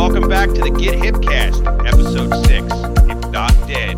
welcome back to the Get Hipcast, episode 6, If Not Dead.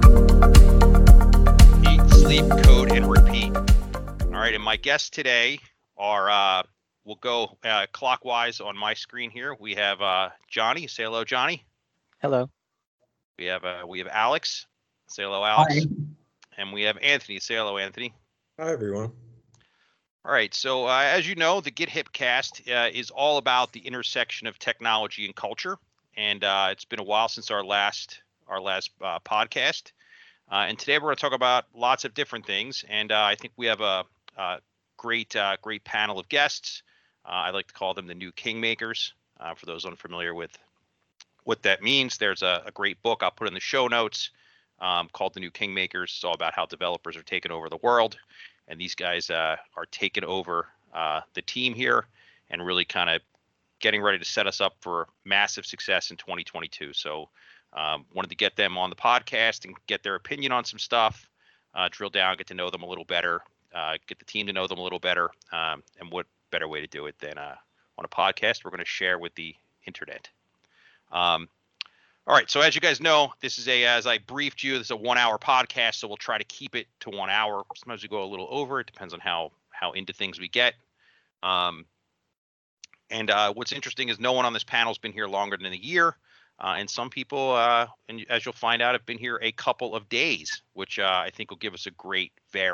Eat, sleep, code, and repeat. All right, and my guests today are, we'll go clockwise on my screen here. We have Johnny. Say hello, Johnny. Hello. We have Alex. Say hello, Alex. Hi. And we have Anthony. Say hello, Anthony. Hi, everyone. All right, so as you know, the Get Hipcast is all about the intersection of technology and culture, and it's been a while since our last podcast. And today we're going to talk about lots of different things, and I think we have a great panel of guests. I like to call them the new kingmakers. For those unfamiliar with what that means, there's a great book I'll put in the show notes called The New Kingmakers. It's all about how developers are taking over the world. And these guys are taking over the team here and really kind of getting ready to set us up for massive success in 2022. So wanted to get them on the podcast and get their opinion on some stuff, drill down, get to know them a little better, get the team to know them a little better. And what better way to do it than on a podcast we're going to share with the internet. All right, so as you guys know, this is as I briefed you, this is a 1 hour podcast, so we'll try to keep it to 1 hour. Sometimes we go a little over. It depends on how into things we get. And what's interesting is no one on this panel has been here longer than a year. And some people, and as you'll find out, have been here a couple of days, which I think will give us a great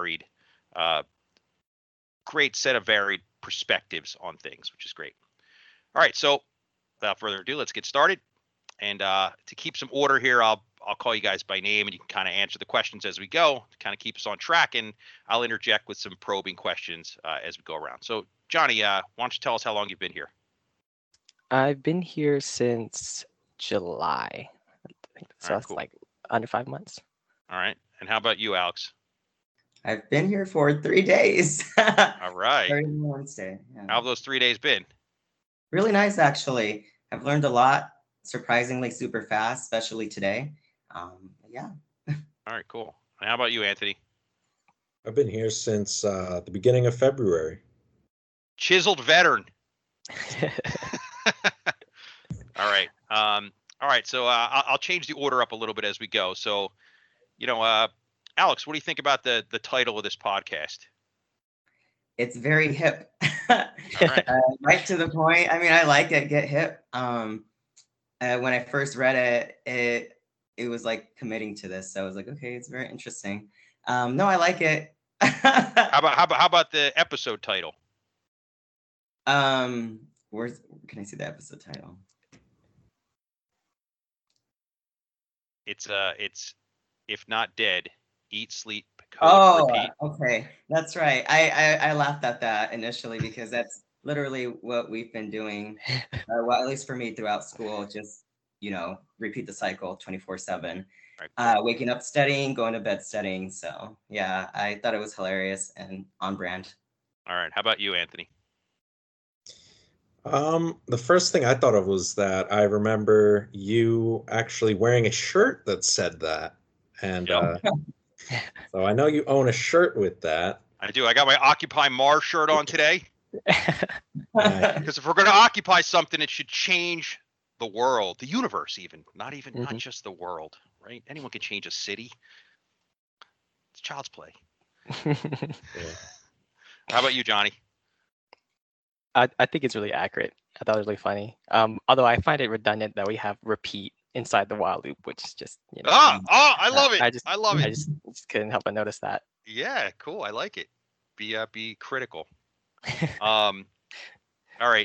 set of varied perspectives on things, which is great. All right, so without further ado, let's get started. And to keep some order here, I'll call you guys by name, and you can kind of answer the questions as we go to kind of keep us on track. And I'll interject with some probing questions as we go around. So, Johnny, why don't you tell us how long you've been here? I've been here since July. I think so. That's cool. like under 5 months. All right. And how about you, Alex? I've been here for 3 days. All right. Started on Wednesday. Yeah. How have those 3 days been? Really nice, actually. I've learned a lot, surprisingly super fast, especially today. Yeah. All right, cool. And how about you, Anthony? I've been here since the beginning of February. Chiseled veteran. All right. All right. So I'll change the order up a little bit as we go. So, Alex, what do you think about the title of this podcast? It's very hip. Right. Right to the point. I mean, I like it. Get hip. When I first read it was like committing to this. So I was like, okay, it's very interesting. No, I like it. How about the episode title? Where can I see the episode title? It's If Not Dead, Eat, Sleep, Code, Repeat. Okay, that's right. I laughed at that initially because that's literally what we've been doing. Well, at least for me throughout school, just repeat the cycle 24/7. Right. Waking up studying, going to bed studying. So yeah, I thought it was hilarious and on brand. All right. How about you, Anthony? The first thing I thought of was that I remember you actually wearing a shirt that said that. And Yep. So I know you own a shirt with that. I do. I got my Occupy Mars shirt on today. Right. Because if we're going to occupy something, it should change the world, the universe, even not just the world, right? Anyone can change a city. It's child's play. Yeah. How about you, Johnny? I think it's really accurate. I thought it was really funny. Although I find it redundant that we have repeat inside the while loop, which is just I love it. I love it. I just couldn't help but notice that. Yeah, cool. I like it. Be critical. All right.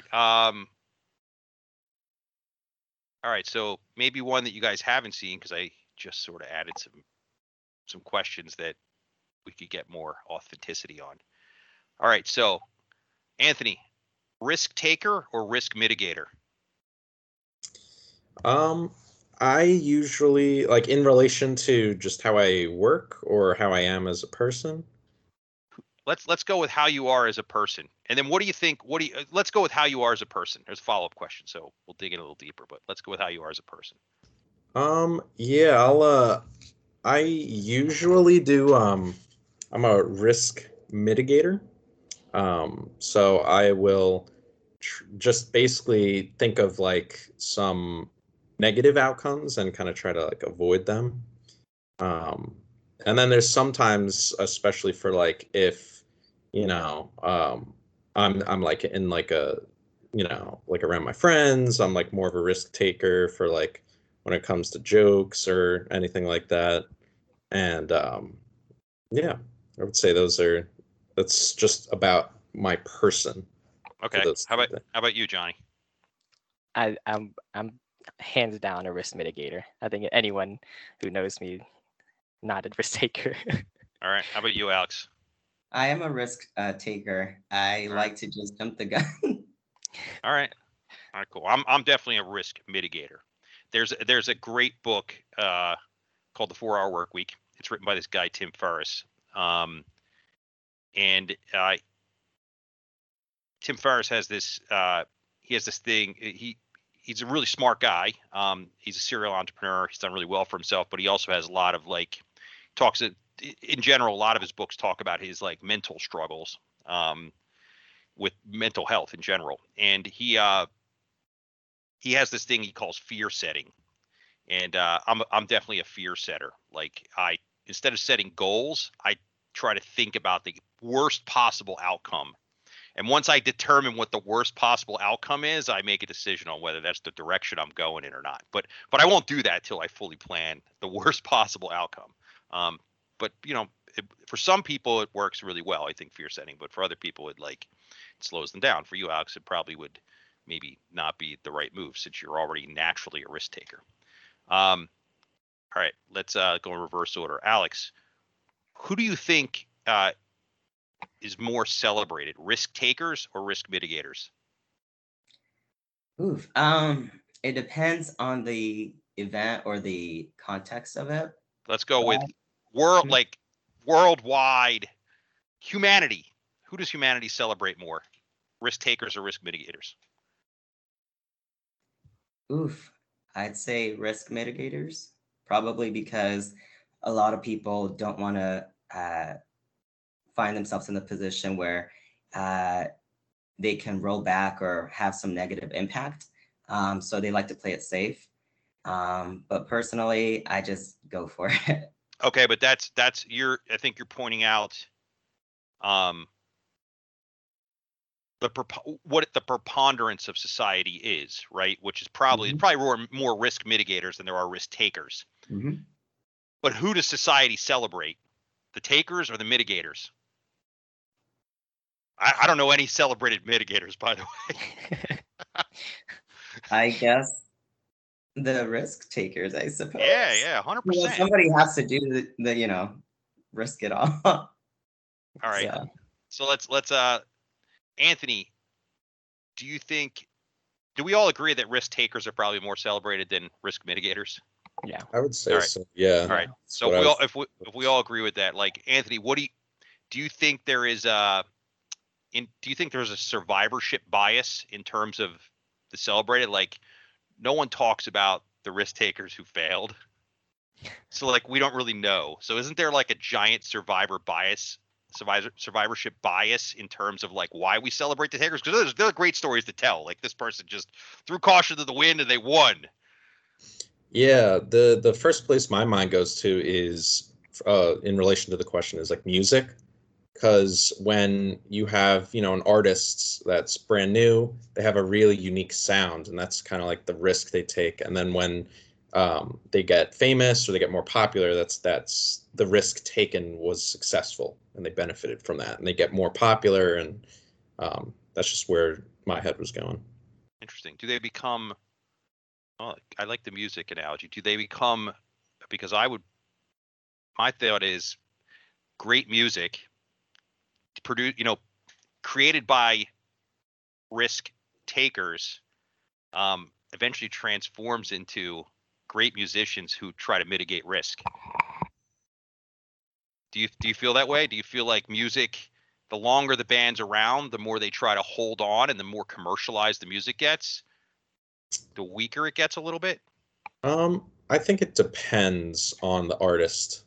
All right. So maybe one that you guys haven't seen, because I just sort of added some questions that we could get more authenticity on. All right. So, Anthony, risk taker or risk mitigator? I usually, like, in relation to just how I work or how I am as a person. Let's go with how you are as a person, and then what do you think? Let's go with how you are as a person. There's a follow-up question, so we'll dig in a little deeper. But let's go with how you are as a person. Yeah, I usually do. I'm a risk mitigator. So I will just basically think of like some negative outcomes and kind of try to like avoid them. And then there's sometimes, especially for like if, I'm like in like a, like around my friends, I'm like more of a risk taker for like when it comes to jokes or anything like that. And yeah, I would say that's just about my person for Okay. those How two about things. how about you, Johnny? I'm hands down a risk mitigator. I think anyone who knows me, not a risk taker. All right. How about you, Alex? I am a risk taker. I All right. like to just jump the gun. All right. All right. Cool. I'm definitely a risk mitigator. There's a great book called The 4 Hour Work Week. It's written by this guy Tim Ferriss. And Tim Ferriss has this. He has this thing. He's a really smart guy. He's a serial entrepreneur. He's done really well for himself, but he also has a lot of like talks. In general, a lot of his books talk about his like mental struggles with mental health in general. And he has this thing he calls fear setting. And I'm definitely a fear setter. Like instead of setting goals, I try to think about the worst possible outcome. And once I determine what the worst possible outcome is, I make a decision on whether that's the direction I'm going in or not. But I won't do that till I fully plan the worst possible outcome. But for some people it works really well, I think, fear setting. But for other people, it slows them down. For you, Alex, it probably would maybe not be the right move since you're already naturally a risk taker. All right, let's go in reverse order. Alex, who do you think is more celebrated, risk takers or risk mitigators? Oof. It depends on the event or the context of it. Let's go with Mhm. worldwide humanity. Who does humanity celebrate more, risk takers or risk mitigators? Oof. I'd say risk mitigators, probably because a lot of people don't want to find themselves in the position where uh, they can roll back or have some negative impact. So they like to play it safe. But personally, I just go for it. Okay, but that's I think you're pointing out what the preponderance of society is, right? Which is probably more risk mitigators than there are risk takers. Mhm. But who does society celebrate? The takers or the mitigators? I don't know any celebrated mitigators, by the way. I guess the risk takers, I suppose. Yeah, 100%. Somebody has to do the risk it all. All right. So, So let's Anthony, do we all agree that risk takers are probably more celebrated than risk mitigators? Yeah. I would say All right. so. Yeah. All right. That's So what if we all agree with that, like Anthony, what do you think there is do you think there's a survivorship bias in terms of the celebrated? Like no one talks about the risk takers who failed. So like we don't really know. So isn't there like a giant survivorship bias in terms of like why we celebrate the takers? Because there are great stories to tell. Like this person just threw caution to the wind and they won. Yeah, the first place my mind goes to is in relation to the question is like music, because when you have an artist that's brand new, they have a really unique sound, and that's kind of like the risk they take. And then when they get famous or they get more popular, that's the risk taken was successful, and they benefited from that, and they get more popular, and that's just where my head was going. Interesting. Do they become? Well, I like the music analogy. Do they become? Because my thought is great music created by risk takers, eventually transforms into great musicians who try to mitigate risk. Do you feel that way? Do you feel like music, the longer the band's around, the more they try to hold on, and the more commercialized the music gets, the weaker it gets a little bit? I think it depends on the artist.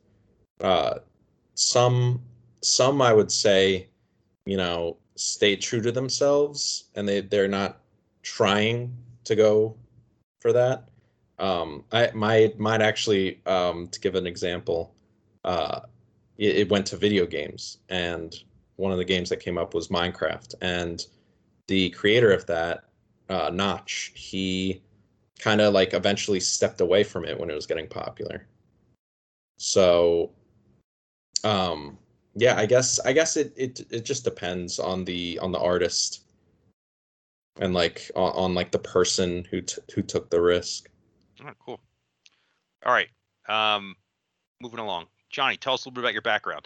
Some I would say, stay true to themselves, and they're not trying to go for that. I mine actually, to give an example, uh, it went to video games, and one of the games that came up was Minecraft, and the creator of that, Notch, he kind of like eventually stepped away from it when it was getting popular. So, um, yeah, I guess it just depends on the artist and like on like the person who took the risk. All right, cool. All right. Moving along. Johnny, tell us a little bit about your background.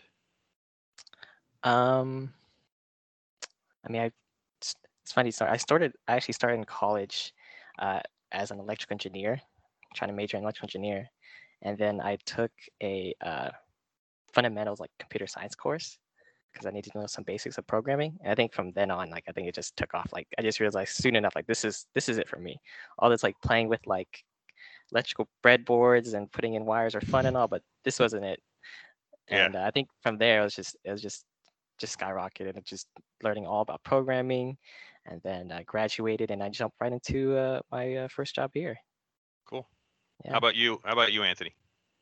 Um, I mean, it's funny. So I actually started in college uh, as an electrical engineer, trying to major in electrical engineer, and then I took a fundamentals like computer science course because I needed to know some basics of programming. And I think from then on, like I think it just took off. Like I just realized soon enough, like this is it for me. All this like playing with like electrical breadboards and putting in wires are fun and all, but this wasn't it. Yeah. And I think from there it was just skyrocketed and just learning all about programming, and then I graduated and I jumped right into my first job here. Cool. Yeah. How about you? How about you, Anthony?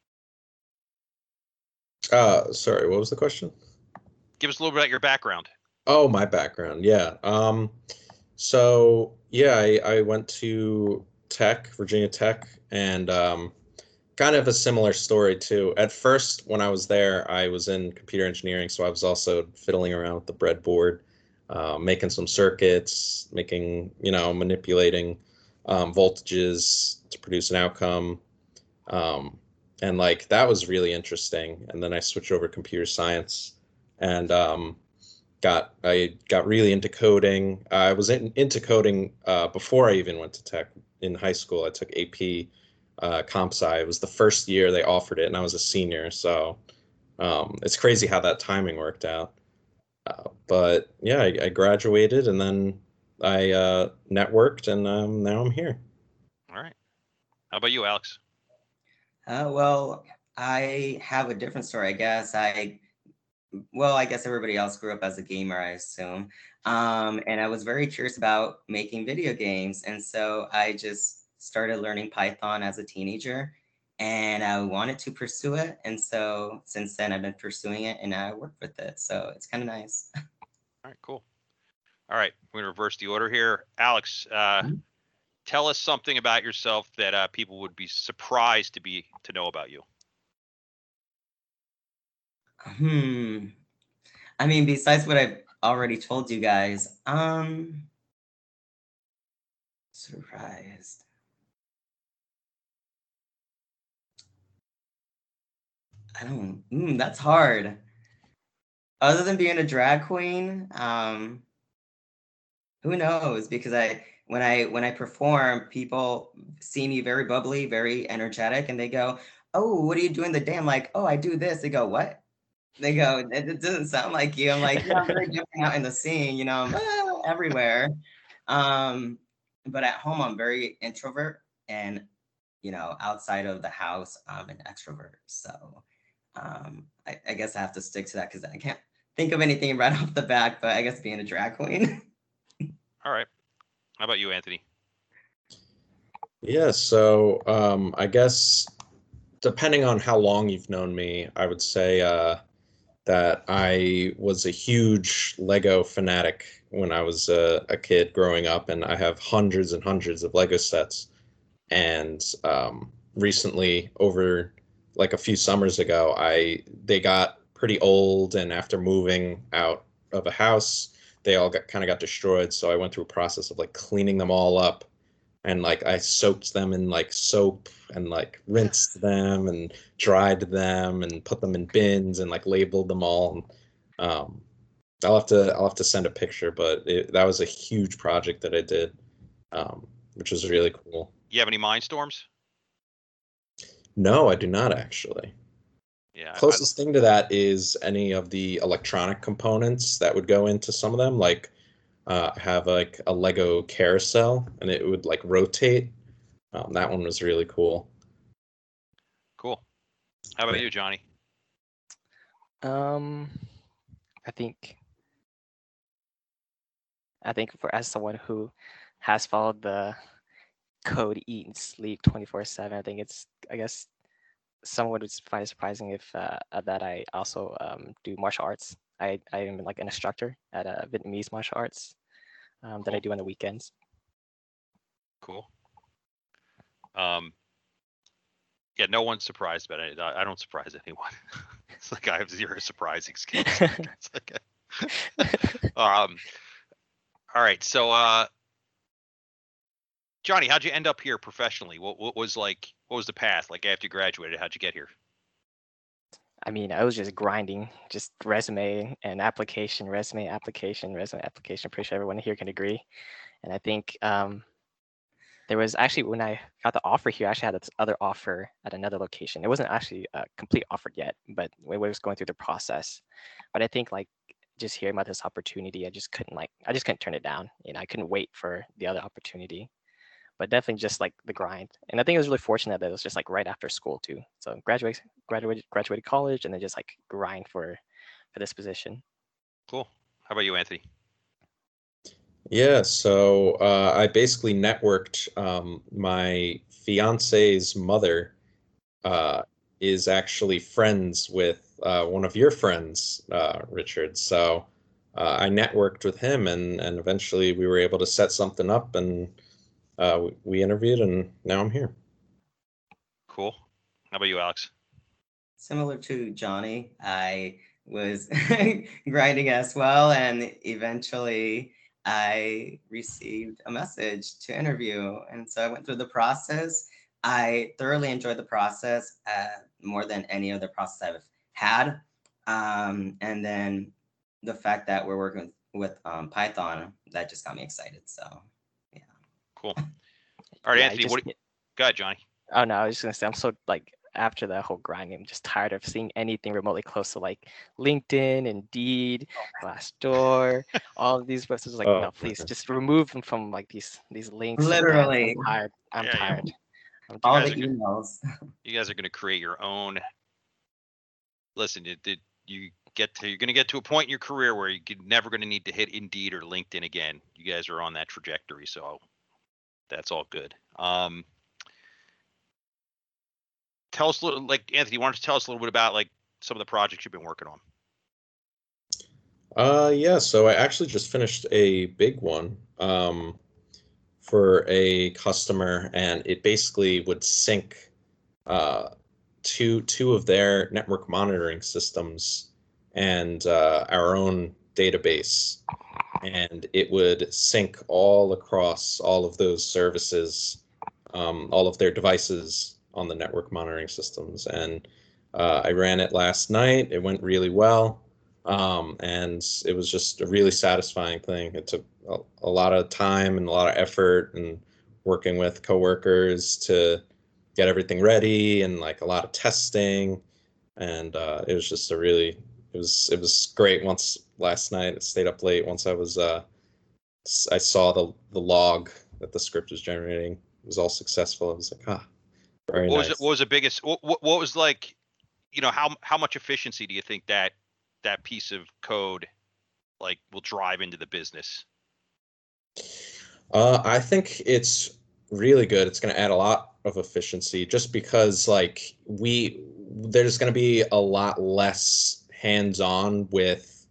Sorry, what was the question? Give us a little bit about your background. Oh, my background. Yeah. So yeah, I went to Tech, Virginia Tech, and kind of a similar story too. At first, when I was there, I was in computer engineering, so I was also fiddling around with the breadboard, making some circuits, manipulating voltages to produce an outcome. And like that was really interesting. And then I switched over to computer science and I got really into coding. I was into coding before I even went to tech in high school. I took AP comp sci. It was the first year they offered it, and I was a senior. So it's crazy how that timing worked out. But yeah, I graduated, and then I networked, and now I'm here. All right. How about you, Alex? Well, I have a different story, I guess. I guess everybody else grew up as a gamer, I assume. And I was very curious about making video games. And so I just started learning Python as a teenager and I wanted to pursue it. And so since then, I've been pursuing it and I work with it. So it's kind of nice. All right, cool. All right, we're gonna reverse the order here. Alex, tell us something about yourself that people would be surprised to know about you. I mean, besides what I've already told you guys, surprised. I don't, that's hard. Other than being a drag queen, who knows? Because when I perform, people see me very bubbly, very energetic, and they go, "Oh, what are you doing the day?" I'm like, "Oh, I do this." They go, "What?" They go, "It doesn't sound like you." I'm like, "Yeah, I'm very jumping out in the scene, I'm everywhere." Um, but at home, I'm very introvert, and outside of the house, I'm an extrovert. So I guess I have to stick to that because I can't think of anything right off the bat. But I guess being a drag queen. All right. How about you, Anthony? Yeah, so I guess depending on how long you've known me, I would say that I was a huge Lego fanatic when I was a kid growing up, and I have hundreds and hundreds of Lego sets. And recently, over like a few summers ago, they got pretty old, and after moving out of a house, they all got destroyed. So I went through a process of like cleaning them all up, and like I soaked them in like soap and like rinsed them and dried them and put them in bins and like labeled them all. And, I'll have to send a picture, but that was a huge project that I did, which was really cool. You have any Mindstorms? No, I do not actually. Yeah, Closest thing to that is any of the electronic components that would go into some of them, like have like a Lego carousel and it would like rotate. That one was really cool. cool. How about you, Johnny? Um, I think for as someone who has followed the code, eat, and sleep 24/7. I guess someone would find it surprising if that I also do martial arts. I am like an instructor at Vietnamese martial arts that I Cool. do on the weekends. Cool. Yeah, no one's surprised about it. I don't surprise anyone. It's like I have zero surprising skills. It's like, all right. So, Johnny, how'd you end up here professionally? What was the path like after you graduated? How'd you get here? I mean, I was just grinding, just resume and application, resume application, resume application. Pretty sure everyone here can agree. And I think there was actually, when I got the offer here, I actually had this other offer at another location. It wasn't actually complete offered yet, but we was going through the process. But I think like just hearing about this opportunity, I just couldn't turn it down. I couldn't wait for the other opportunity. But definitely just like the grind. And I think it was really fortunate that it was just like right after school too. So graduated college and then just like grind for this position. Cool. How about you, Anthony? Yeah, so I basically networked. My fiance's mother is actually friends with one of your friends, Richard. So I networked with him, and eventually we were able to set something up, and we interviewed, and now I'm here. Cool. How about you, Alex? Similar to Johnny, I was grinding as well, and eventually I received a message to interview. And so I went through the process. I thoroughly enjoyed the process, more than any other process I've had. And then the fact that we're working with Python, that just got me excited. So, yeah. Cool. All right, Yeah, Anthony. Go ahead, Johnny. Oh no, I was just gonna say I'm so like after that whole grinding, I'm just tired of seeing anything remotely close to like LinkedIn, Indeed, Glassdoor, all of these websites. Like, no, please Okay. just remove them from like these links and ads. Literally. I'm tired. I'm Yeah, yeah. tired. All guys the are emails. You guys are going to create your own. Listen, you're going to get to a point in your career where you're never going to need to hit Indeed or LinkedIn again. You guys are on that trajectory, so that's all good. Tell us a little, like Anthony, why don't you tell us a little bit about like some of the projects you've been working on? Yeah, so I actually just finished a big one for a customer, and it basically would sync two of their network monitoring systems and our own database, and it would sync all across all of those services, all of their devices on the network monitoring systems. And I ran it last night. It went really well. And it was just a really satisfying thing. It took a lot of time and a lot of effort, and working with coworkers to get everything ready, and like a lot of testing. And it was just it was great. Once last night, I stayed up late. Once I saw the log that the script was generating, it was all successful. I was like, very nice. What was the biggest? What was like? How much efficiency do you think that piece of code like will drive into the business? I think it's really good. It's going to add a lot of efficiency, just because like there's going to be a lot less hands-on with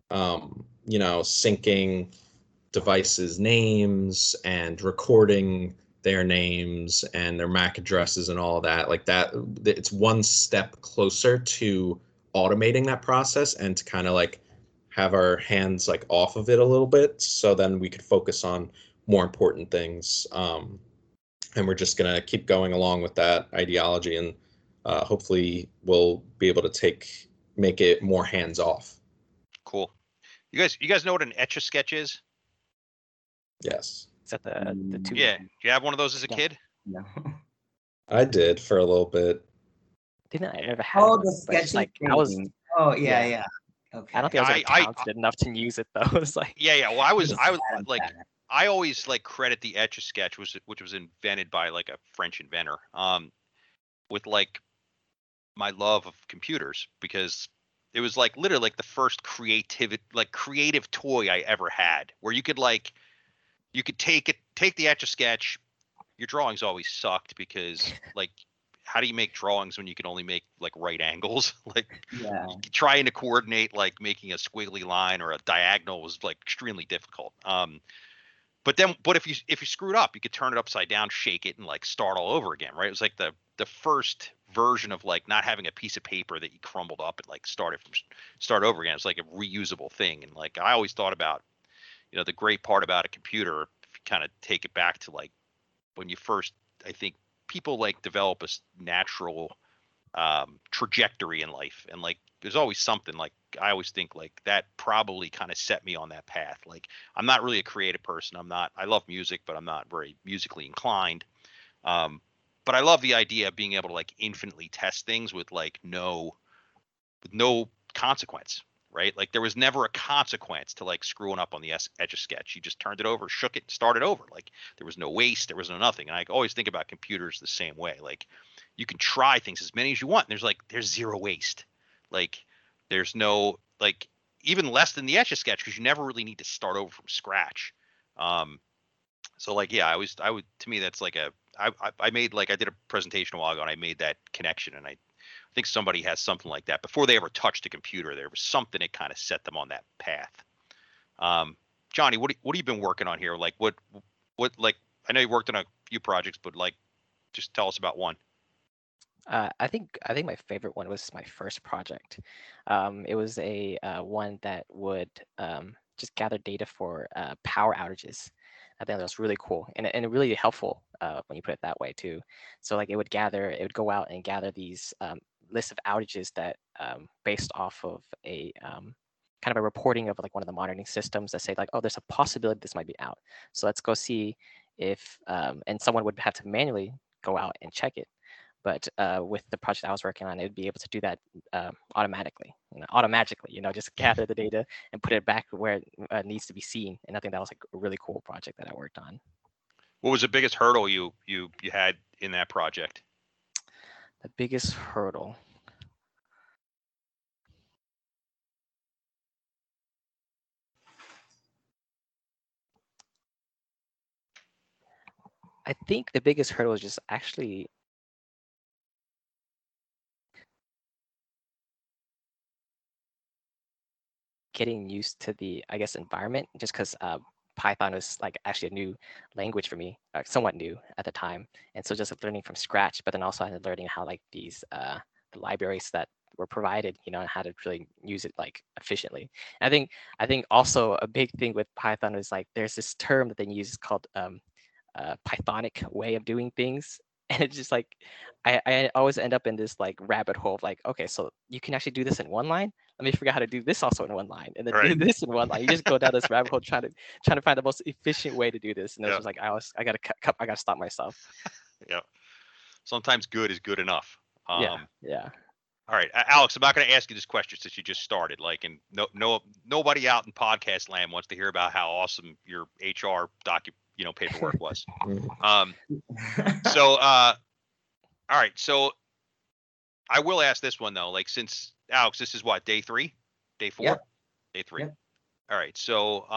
syncing devices' names and recording their names and their MAC addresses and all of that. Like that, it's one step closer to automating that process, and to kind of like have our hands like off of it a little bit, so then we could focus on more important things. And we're just going to keep going along with that ideology, and hopefully we'll be able to make it more hands off. Cool. You guys know what an Etch-a-Sketch is? Yes. Is that the two? Yeah. Do you have one of those as a kid? No. I did for a little bit. I never had Oh, one, the but it's sketchy like thing. I was. Oh, yeah, Yeah. yeah. Okay. I don't think I was I- talented enough to use it though. It's like Yeah. Well, I was Bad, like, bad. I always like credit the Etch-a-Sketch, which was invented by like a French inventor, with like my love of computers, because it was like literally like the first creative toy I ever had, where you could take the Etch-a-Sketch, your drawings always sucked because like, how do you make drawings when you can only make like right angles? Like Yeah. trying to coordinate like making a squiggly line or a diagonal was like extremely difficult. But if you screwed up, you could turn it upside down, shake it, and like start all over again, right? It was like the first version of like not having a piece of paper that you crumbled up and like start over again. It's like a reusable thing. And like I always thought about, the great part about a computer, if you kind of take it back to like when you first, I think people like develop a natural trajectory in life, and like there's always something. Like I always think like that probably kind of set me on that path. Like I'm not really a creative person. I love music, but I'm not very musically inclined. But I love the idea of being able to like infinitely test things with like no consequence, right? Like there was never a consequence to like screwing up on the Etch a Sketch. You just turned it over, shook it, started over. Like there was no waste, there was no nothing. And I always think about computers the same way. Like you can try things as many as you want. And there's zero waste. Like there's no like even less than the Etch a Sketch because you never really need to start over from scratch. So like yeah, I would to me that's like I made like I did a presentation a while ago and I made that connection, and I think somebody has something like that before they ever touched a computer. There was something that kind of set them on that path. Johnny, what have you been working on here? Like what like I know you worked on a few projects, but like just tell us about one. I think my favorite one was my first project. It was a one that would just gather data for power outages. I think that was really cool and really helpful when you put it that way too. So like it would go out and gather these lists of outages that based off of a kind of a reporting of like one of the monitoring systems that say like, oh, there's a possibility this might be out. So let's go see if and someone would have to manually go out and check it. But with the project I was working on, it would be able to do that automatically, just gather the data and put it back where it needs to be seen. And I think that was like a really cool project that I worked on. What was the biggest hurdle you had in that project? The biggest hurdle. I think the biggest hurdle is just actually getting used to the, I guess, environment, just because Python was like actually a new language for me, somewhat new at the time. And so just learning from scratch, but then also learning how like these the libraries that were provided, and how to really use it like efficiently. And I think also a big thing with Python is like there's this term that they use called Pythonic way of doing things. And it's just like I always end up in this like rabbit hole of like, okay, so you can actually do this in one line. Let me figure out how to do this also in one line, and then do this in one line. You just go down this rabbit hole trying to find the most efficient way to do this. And it's just like I gotta stop myself. Yeah. Sometimes good is good enough. Yeah. All right, Alex, I'm not going to ask you this question since you just started. Like, and nobody out in podcast land wants to hear about how awesome your HR paperwork was. So, all right. So, I will ask this one though. Like, since Alex, this is what, day 3, day 4, Yep. day 3. Yep. All right. So,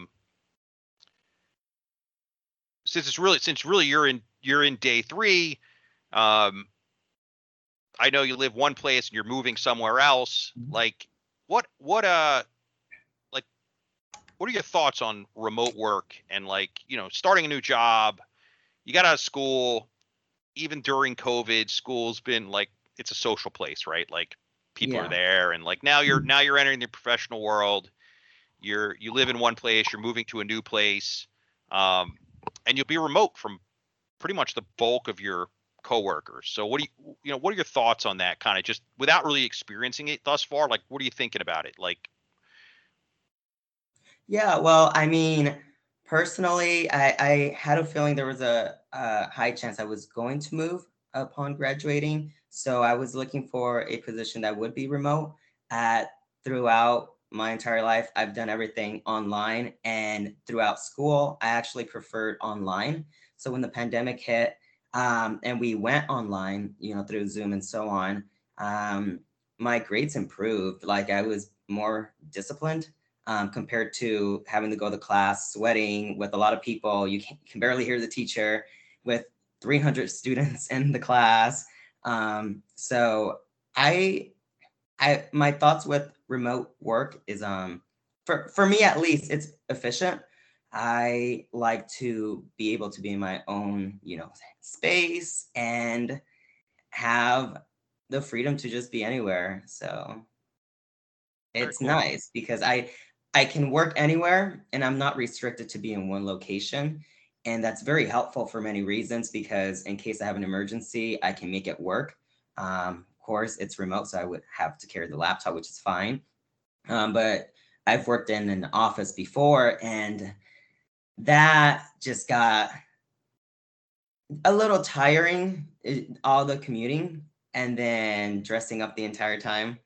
since really you're in day 3, I know you live one place and you're moving somewhere else. Like, what are your thoughts on remote work and like, starting a new job? You got out of school, even during COVID, school's been like, it's a social place, right? Like people are there, and like now you're entering the professional world. You live in one place, you're moving to a new place, and you'll be remote from pretty much the bulk of your coworkers. So what are your thoughts on that, kind of just without really experiencing it thus far? Like, what are you thinking about it? Like, yeah, well, I mean, personally, I had a feeling there was a high chance I was going to move upon graduating. So I was looking for a position that would be remote. Throughout my entire life, I've done everything online, and throughout school, I actually preferred online. So when the pandemic hit, and we went online, through Zoom and so on, my grades improved. Like I was more disciplined compared to having to go to class, sweating with a lot of people. You can barely hear the teacher with 300 students in the class. So my thoughts with remote work is for me at least, it's efficient. I like to be able to be in my own, space and have the freedom to just be anywhere. So Very it's cool. nice because I can work anywhere and I'm not restricted to be in one location. And that's very helpful for many reasons because in case I have an emergency, I can make it work. Of course, it's remote, so I would have to carry the laptop, which is fine. But I've worked in an office before, and that just got a little tiring, all the commuting and then dressing up the entire time.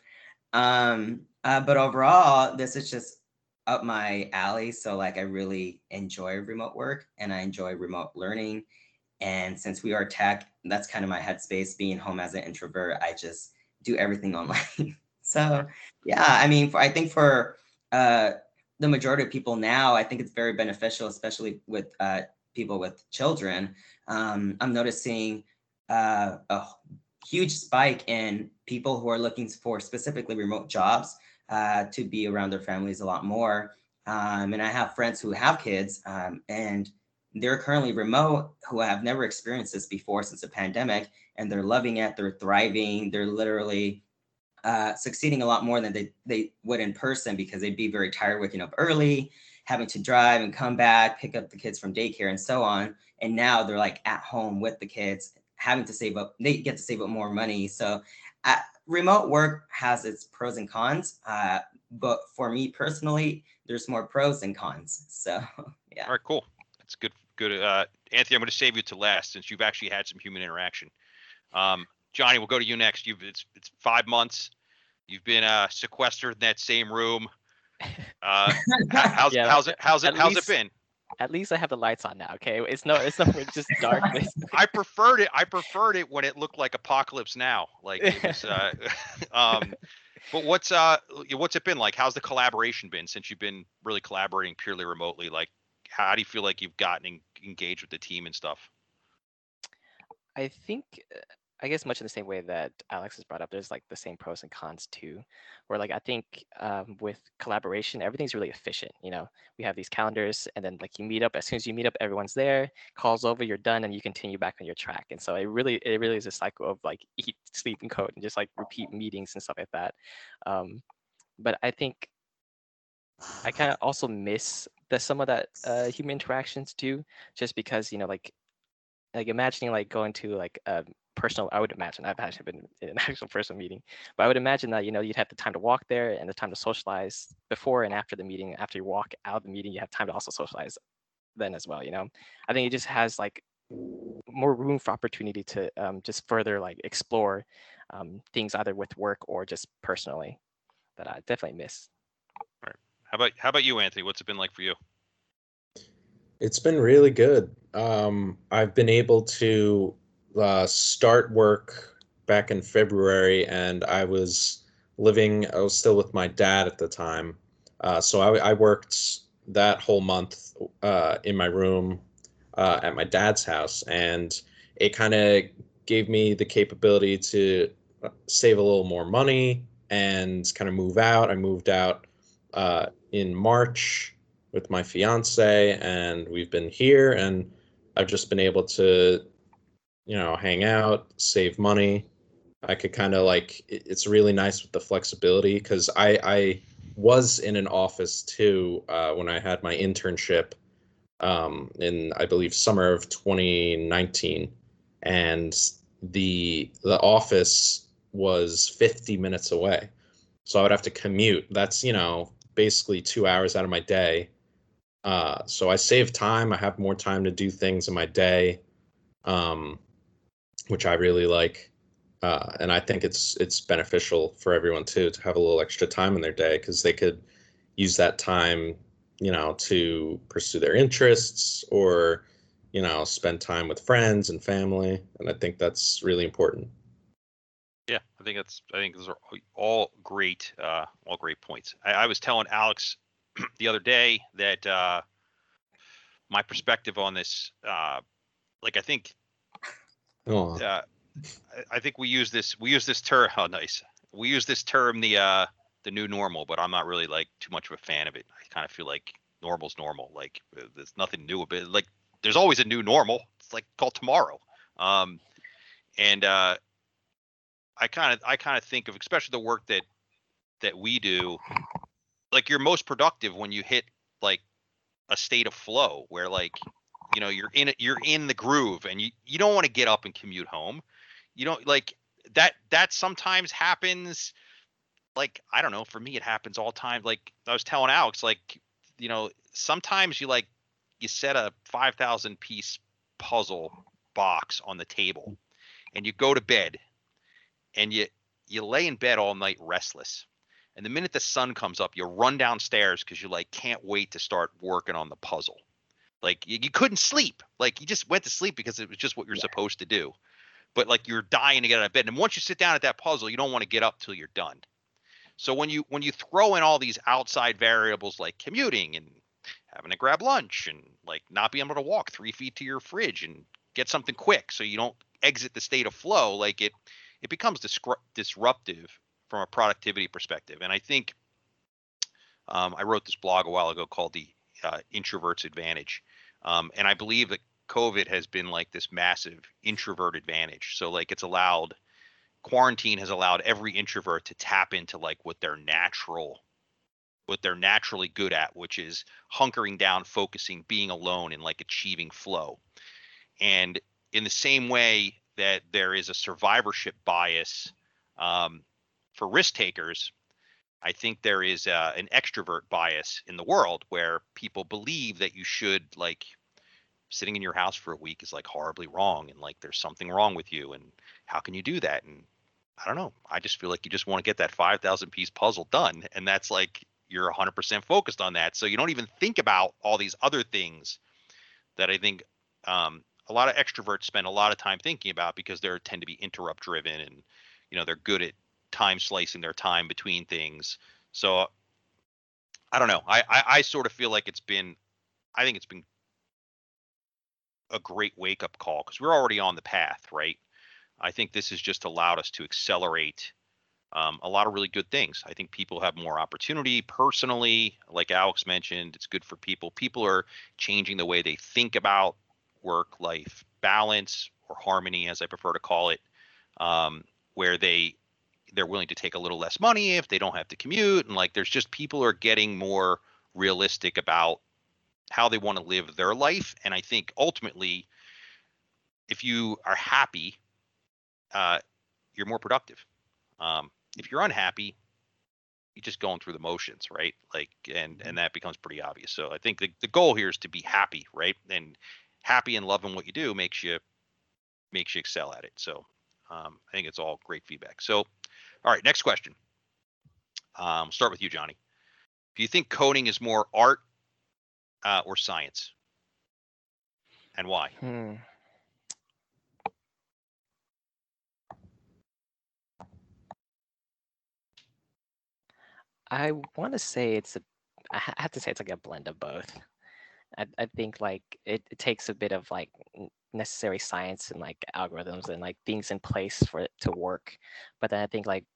But overall, this is just up my alley. So like I really enjoy remote work and I enjoy remote learning. And since we are tech, that's kind of my headspace. Being home as an introvert, I just do everything online. So yeah, I mean, I think for uh, the majority of people now, I think it's very beneficial, especially with people with children. I'm noticing a huge spike in people who are looking for specifically remote jobs to be around their families a lot more. And I have friends who have kids and they're currently remote who have never experienced this before since the pandemic, and they're loving it. They're thriving. They're literally succeeding a lot more than they would in person because they'd be very tired waking up early, having to drive and come back, pick up the kids from daycare and so on. And now they're like at home with the kids, having to save up, they get to save up more money. So remote work has its pros and cons. But for me personally, there's more pros than cons. So yeah. All right, cool. That's good. Good. Anthony, I'm going to save you to last since you've actually had some human interaction. Johnny, we'll go to you next. It's 5 months. You've been sequestered in that same room. How's it been? At least I have the lights on now. Okay, it's no just dark. I preferred it when it looked like Apocalypse Now. Like it was. But what's it been like? How's the collaboration been since you've been really collaborating purely remotely? Like, how do you feel like you've gotten engaged with the team and stuff? I think, I guess much in the same way that Alex has brought up, there's like the same pros and cons too, where like I think with collaboration, everything's really efficient. We have these calendars, and then like you meet up. As soon as you meet up, everyone's there. Calls over, you're done, and you continue back on your track. And so it really is a cycle of like eat, sleep, and code, and just like repeat meetings and stuff like that. But I think I kind of also miss some of that human interactions too, just because like imagining like going to like a personal, I would imagine, I've actually been in an actual personal meeting, but I would imagine that you'd have the time to walk there and the time to socialize before and after the meeting. After you walk out of the meeting, you have time to also socialize then as well. I think it just has like more room for opportunity to just further like explore things either with work or just personally that I definitely miss. All right. How about you, Anthony? What's it been like for you? It's been really good. I've been able to start work back in February, and I was still with my dad at the time. So I worked that whole month in my room at my dad's house, and it kind of gave me the capability to save a little more money and kind of move out. I moved out in March with my fiance, and we've been here, and I've just been able to, hang out, save money. I could kind of like, it's really nice with the flexibility because I was in an office too when I had my internship in, I believe, summer of 2019, and the office was 50 minutes away. So I would have to commute. That's, basically 2 hours out of my day. So I save time. I have more time to do things in my day, which I really like. And I think it's beneficial for everyone too to have a little extra time in their day because they could use that time, to pursue their interests or, spend time with friends and family. And I think that's really important. Yeah, I think those are all great points. I was telling Alex the other day that my perspective on this, like I think Oh, I think we use this term. Oh, nice. We use this term the new normal, but I'm not really like too much of a fan of it. I kind of feel like normal's normal. Like there's nothing new about it. Like there's always a new normal. It's like called tomorrow. Um, and I kind of think of, especially the work that we do, like you're most productive when you hit like a state of flow where like you're in the groove, and you don't want to get up and commute home. You don't like that sometimes happens. Like I don't know, for me it happens all the time. Like I was telling Alex, like sometimes you set a 5,000 piece puzzle box on the table and you go to bed, and you lay in bed all night restless, and the minute the sun comes up you run downstairs because you like can't wait to start working on the puzzle. Like you couldn't sleep, like you just went to sleep because it was just what you're supposed to do, but like you're dying to get out of bed, and once you sit down at that puzzle you don't want to get up till you're done. So when you throw in all these outside variables like commuting and having to grab lunch and like not being able to walk 3 feet to your fridge and get something quick so you don't exit the state of flow, like it becomes disruptive from a productivity perspective. And I think I wrote this blog a while ago called the Introvert's Advantage, and I believe that COVID has been like this massive introvert advantage. So like quarantine has allowed every introvert to tap into like what they're naturally good at, which is hunkering down, focusing, being alone, and like achieving flow. And in the same way that there is a survivorship bias for risk takers, I think there is an extrovert bias in the world where people believe that you should like sitting in your house for a week is like horribly wrong, and like there's something wrong with you, and how can you do that? And I don't know. I just feel like you just want to get that 5,000 piece puzzle done, and that's like you're 100% focused on that. So you don't even think about all these other things that I think a lot of extroverts spend a lot of time thinking about because they tend to be interrupt driven, and they're good at time slicing their time between things. So I don't know. I sort of feel like I think it's been a great wake up call because we're already on the path, right? I think this has just allowed us to accelerate a lot of really good things. I think people have more opportunity personally. Like Alex mentioned, it's good for people. People are changing the way they think about work-life balance, or harmony, as I prefer to call it, where they're willing to take a little less money if they don't have to commute. And like, there's just people are getting more realistic about how they want to live their life. And I think ultimately, if you are happy, you're more productive. If you're unhappy, you're just going through the motions, right? Like, and that becomes pretty obvious. So I think the goal here is to be happy, right? And happy and loving what you do makes you excel at it. So I think it's all great feedback. So, all right, next question. We'll start with you, Johnny. Do you think coding is more art or science, and why? I want to say I have to say it's like a blend of both. I think like it takes a bit of like necessary science and like algorithms and like things in place for it to work. But then I think like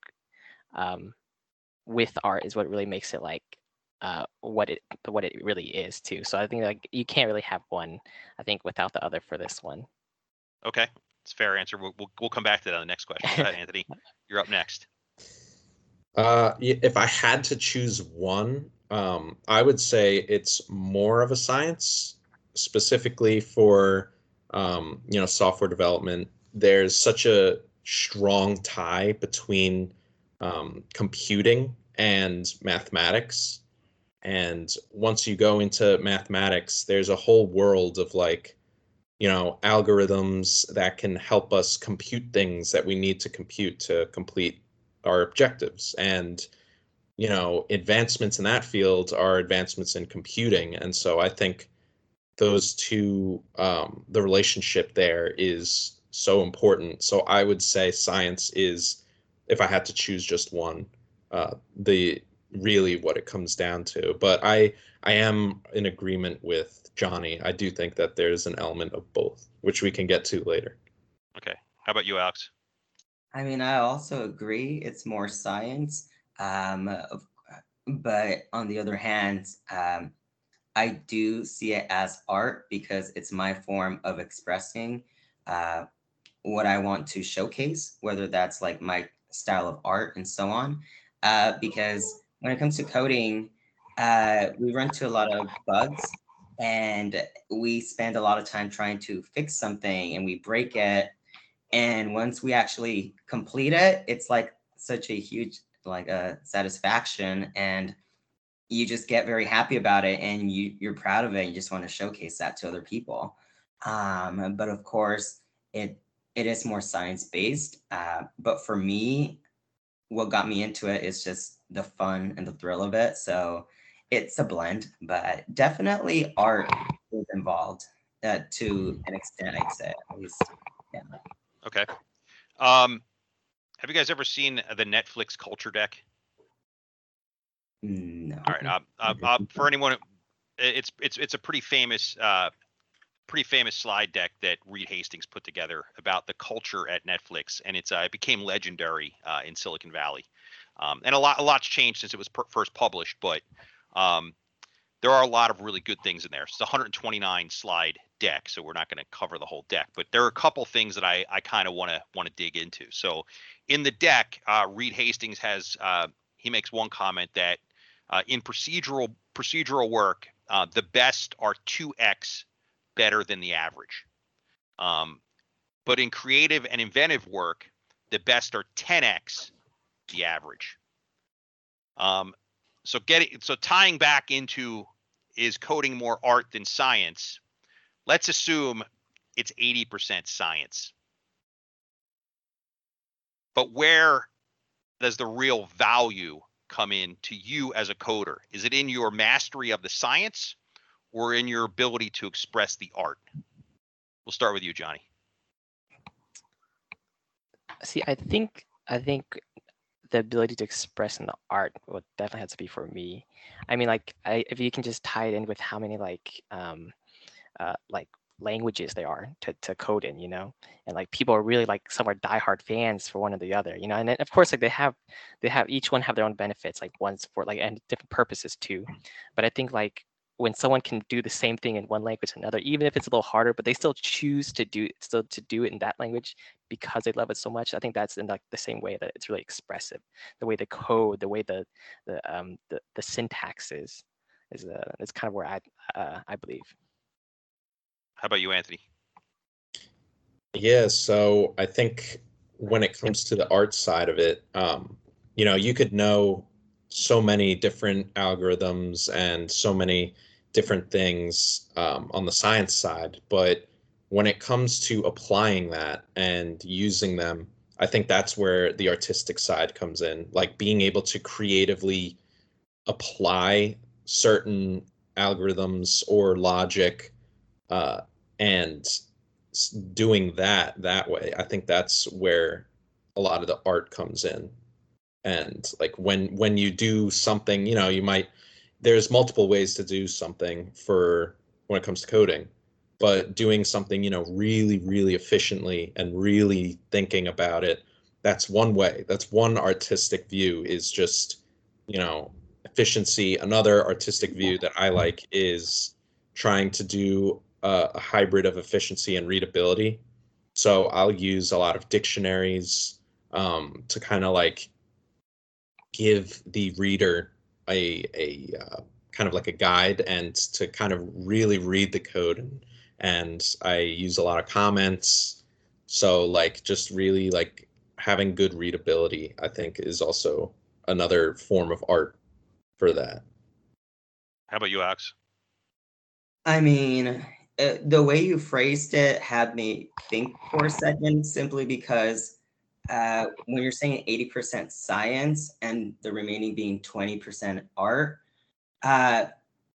with art is what really makes it like what it really is too. So I think like you can't really have one, I think, without the other for this one. Okay, it's a fair answer. We'll come back to that on the next question. Go ahead, Anthony. You're up next. If I had to choose one, I would say it's more of a science, specifically for software development. There's such a strong tie between computing and mathematics. And once you go into mathematics, there's a whole world of like, algorithms that can help us compute things that we need to compute to complete our objectives. And advancements in that field are advancements in computing. And so I think those two, the relationship there is so important. So I would say science is, if I had to choose just one, the really what it comes down to. But I am in agreement with Johnny. I do think that there's an element of both, which we can get to later. Okay. How about you, Alex? I mean, I also agree it's more science. But on the other hand, I do see it as art because it's my form of expressing uh, what I want to showcase, whether that's like my style of art and so on. Because when it comes to coding, we run into a lot of bugs and we spend a lot of time trying to fix something and we break it. And once we actually complete it, it's like such a huge like a satisfaction, and you just get very happy about it, and you're proud of it. You just want to showcase that to other people. But of course, it is more science based. But for me, what got me into it is just the fun and the thrill of it. So it's a blend, but definitely art is involved to an extent, I'd say at least. Yeah. Okay. Have you guys ever seen the Netflix Culture Deck? No. All right. For anyone, it's a pretty famous slide deck that Reed Hastings put together about the culture at Netflix, and it became legendary in Silicon Valley. And a lot's changed since it was first published, but there are a lot of really good things in there. It's a 129 slide deck, so we're not going to cover the whole deck, but there are a couple things that I kind of want to dig into. So in the deck, Reed Hastings he makes one comment that in procedural work, the best are 2x better than the average. But in creative and inventive work, the best are 10x the average. So tying back into, is coding more art than science? Let's assume it's 80% science. But where does the real value come in to you as a coder? Is it in your mastery of the science or in your ability to express the art? We'll start with you, Johnny. See, I think the ability to express in the art would definitely have to be for me. I mean, like, if you can just tie it in with how many like languages there are to code in, and like people are really like some are diehard fans for one or the other, and then, of course, like they have each one have their own benefits, like one's for like and different purposes too. But I think like when someone can do the same thing in one language and another, even if it's a little harder, but they still choose to do it in that language because they love it so much, I think that's in like the same way that it's really expressive. The way the code, the way the syntax is kind of where I believe. How about you, Anthony? Yeah, so I think when it comes to the art side of it, you could know so many different algorithms and so many different things on the science side, but when it comes to applying that and using them, I think that's where the artistic side comes in, like being able to creatively apply certain algorithms or logic and doing that way. I think that's where a lot of the art comes in. And like when you do something, you might there's multiple ways to do something for when it comes to coding, but doing something, really, really efficiently and really thinking about it, that's one way. That's one artistic view, is just, efficiency. Another artistic view that I like is trying to do a hybrid of efficiency and readability. So I'll use a lot of dictionaries to kind of like give the reader a kind of like a guide and to kind of really read the code. And I use a lot of comments. So like just really like having good readability, I think, is also another form of art for that. How about you, Alex? I mean, the way you phrased it had me think for a second, simply because when you're saying 80% science and the remaining being 20% art, uh,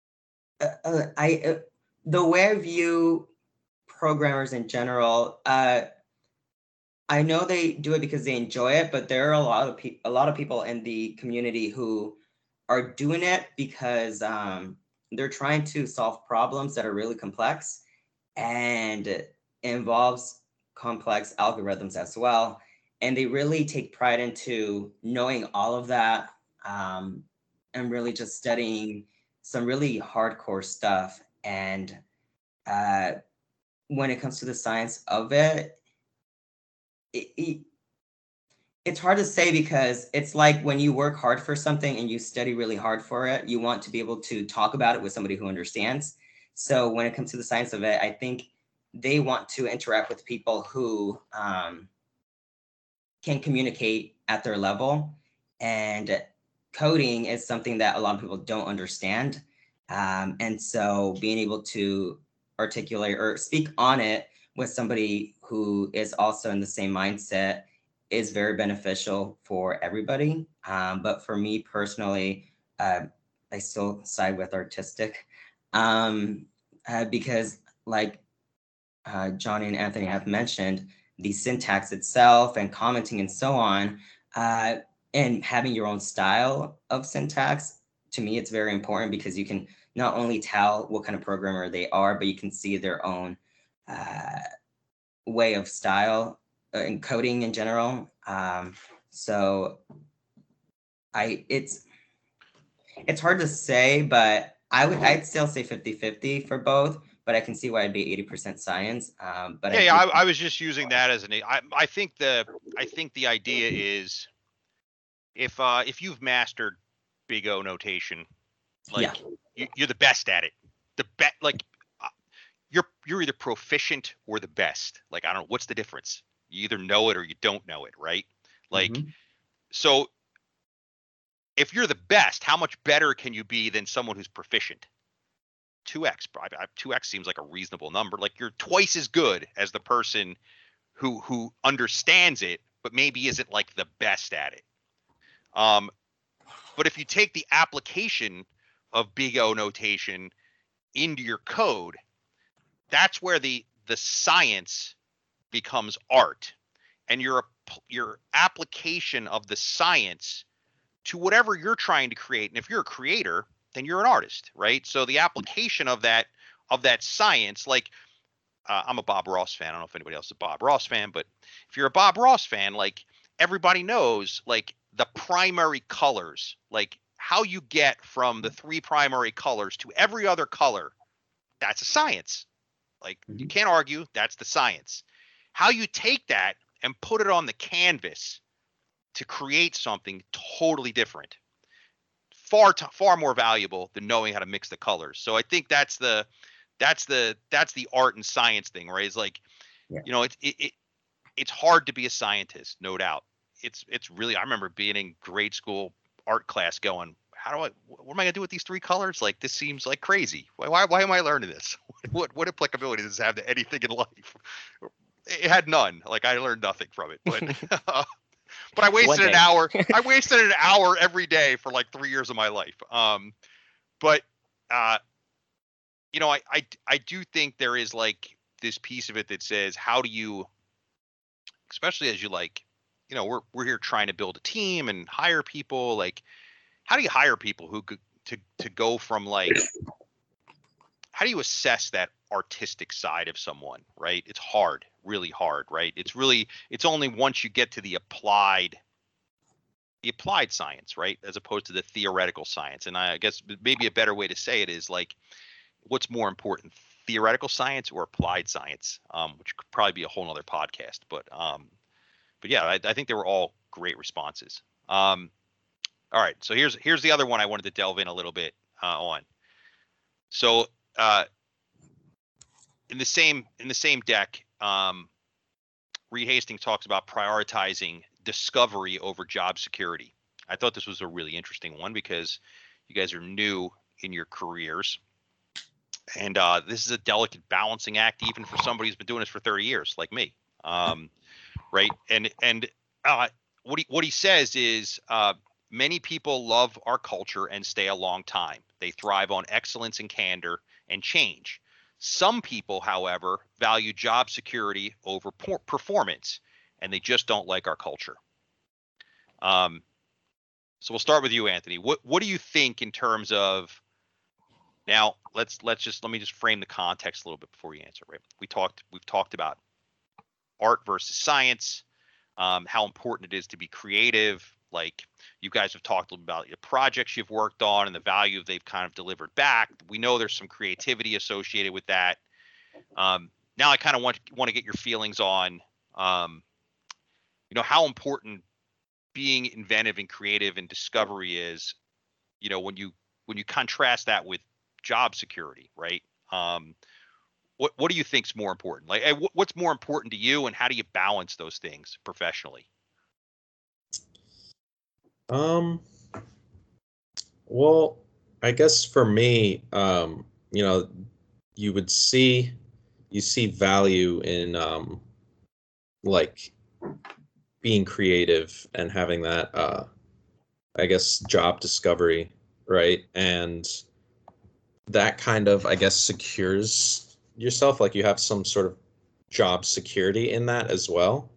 the way I view programmers in general, I know they do it because they enjoy it, but there are a lot of people in the community who are doing it because they're trying to solve problems that are really complex and it involves complex algorithms as well. And they really take pride into knowing all of that, and really just studying some really hardcore stuff. And uh, when it comes to the science of it, it, it's hard to say, because it's like when you work hard for something and you study really hard for it, you want to be able to talk about it with somebody who understands. So when it comes to the science of it, I think they want to interact with people who can communicate at their level. And coding is something that a lot of people don't understand. And so being able to articulate or speak on it with somebody who is also in the same mindset is very beneficial for everybody. But for me personally, I still side with artistic, because like Johnny and Anthony have mentioned, the syntax itself and commenting and so on, and having your own style of syntax, to me, it's very important, because you can not only tell what kind of programmer they are, but you can see their own way of style and coding in general. So it's hard to say, but I'd still say 50-50 for both, but I can see why it'd be 80% science. But I was just using that as I think the idea is if you've mastered Big O notation, like you're the best at it. You're either proficient or the best. Like, I don't know, what's the difference? You either know it or you don't know it, right? Like, so if you're the best, how much better can you be than someone who's proficient? 2x. 2x seems like a reasonable number. Like, you're twice as good as the person who understands it, but maybe isn't like the best at it. But if you take the application of Big O notation into your code, that's where the science becomes art, and your application of the science to whatever you're trying to create. And if you're a creator, then you're an artist, right? So the application of that science, like I'm a Bob Ross fan. I don't know if anybody else is a Bob Ross fan, but if you're a Bob Ross fan, like everybody knows, like the primary colors, like how you get from the 3 primary colors to every other color, that's a science. Like you can't argue, that's the science. How you take that and put it on the canvas to create something totally different, far more valuable than knowing how to mix the colors. So I think that's the art and science thing, right? It's like, you know, it's hard to be a scientist, no doubt. It's really, I remember being in grade school art class going, what am I gonna do with these 3 colors? Like, this seems like crazy. Why am I learning this? What applicability does this have to anything in life? It had none. Like, I learned nothing from it, but but I wasted an hour. I wasted an hour every day for like 3 years of my life. But you know, I do think there is like this piece of it that says, how do you, especially as you like, you know, we're here trying to build a team and hire people. Like, how do you hire people who could to go from like, how do you assess that artistic side of someone, right? It's hard, really hard, right? It's only once you get to the applied science, right? As opposed to the theoretical science. And I guess maybe a better way to say it is like, what's more important, theoretical science or applied science? Which could probably be a whole nother podcast, but yeah, I think they were all great responses. All right, so here's the other one I wanted to delve in a little bit on. So in the same deck, Reed Hastings talks about prioritizing discovery over job security. I thought this was a really interesting one because you guys are new in your careers, and this is a delicate balancing act, even for somebody who's been doing this for 30 years, like me. Right, and what he says is, many people love our culture and stay a long time. They thrive on excellence and candor and change. Some people, however, value job security over performance, and they just don't like our culture. So we'll start with you, Anthony. What do you think in terms of, now let me just frame the context a little bit before you answer, right? We've talked about art versus science, how important it is to be creative. Like you guys have talked about your projects you've worked on and the value they've kind of delivered back. We know there's some creativity associated with that. Now I kind of want to get your feelings on, how important being inventive and creative and discovery is, when you contrast that with job security, right? What do you think's more important? Like, what's more important to you, and how do you balance those things professionally? Well, I guess for me, you see value in like being creative and having that I guess job discovery, right? And that kind of, I guess, secures yourself. Like you have some sort of job security in that as well.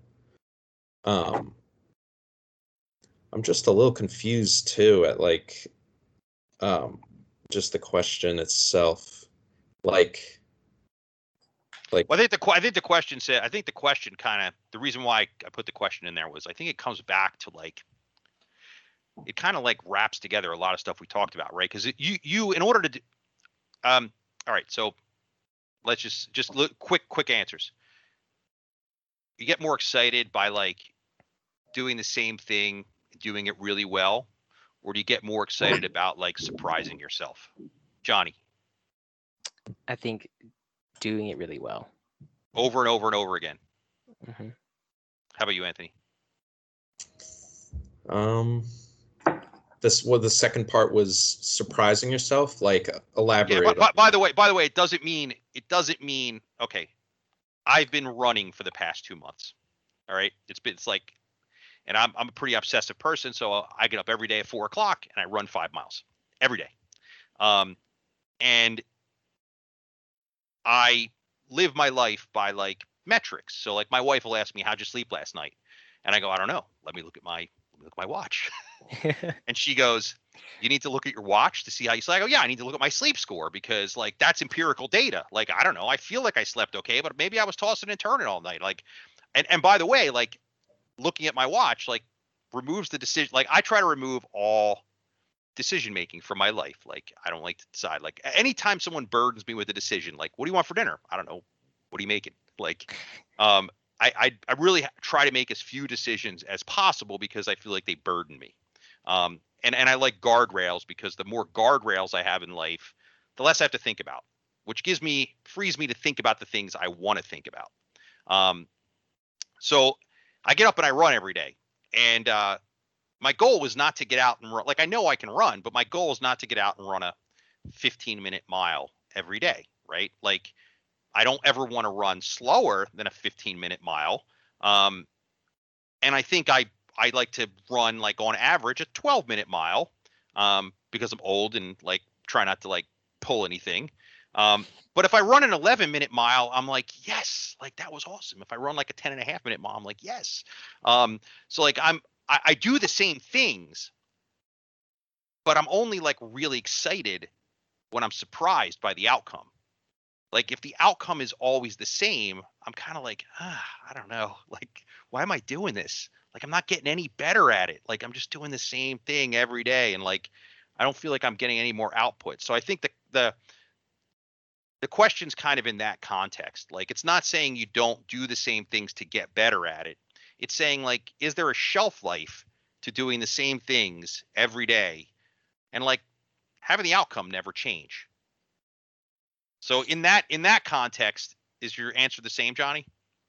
I'm just a little confused too at like just the question itself. Like Well, I think the question said. I think the question kind of, the reason why I put the question in there was I think it comes back to like, it kind of like wraps together a lot of stuff we talked about, right? Because you in order to do, all right, so let's just look quick answers. You get more excited by like doing the same thing, doing it really well, or do you get more excited about like surprising yourself? Johnny. I think doing it really well. Over and over and over again. Mm-hmm. How about you, Anthony? The second part was surprising yourself. Like elaborate. Yeah, but by the way, it doesn't mean okay. I've been running for the past 2 months. All right, it's like, and I'm a pretty obsessive person, so I get up every day at 4:00 and I run 5 miles every day. And I live my life by like metrics. So like my wife will ask me, how'd you sleep last night? And I go, I don't know. Let me look at my watch. And she goes, you need to look at your watch to see how you sleep. I go, yeah, I need to look at my sleep score because like that's empirical data. Like, I don't know. I feel like I slept okay, but maybe I was tossing and turning all night. Like, and by the way, like looking at my watch, like removes the decision. Like I try to remove all decision making from my life. Like I don't like to decide. Like anytime someone burdens me with a decision, like what do you want for dinner? I don't know. What are you making? Like, I really try to make as few decisions as possible because I feel like they burden me. And I like guardrails because the more guardrails I have in life, the less I have to think about, which frees me to think about the things I want to think about. So I get up and I run every day, and my goal was not to get out and run. Like I know I can run, but my goal is not to get out and run a 15-minute mile every day, right? Like I don't ever want to run slower than a 15-minute mile. And I think I like to run like on average a 12-minute mile because I'm old and like try not to like pull anything. But if I run an 11-minute mile, I'm like, yes, like that was awesome. If I run like a 10.5-minute mile, I'm like, yes. So like I do the same things, but I'm only like really excited when I'm surprised by the outcome. Like if the outcome is always the same, I'm kind of like, I don't know. Like, why am I doing this? Like, I'm not getting any better at it. Like, I'm just doing the same thing every day. And like, I don't feel like I'm getting any more output. So I think the question's kind of in that context. Like, it's not saying you don't do the same things to get better at it. It's saying like, is there a shelf life to doing the same things every day? And like having the outcome never change. So in that context, is your answer the same, Johnny?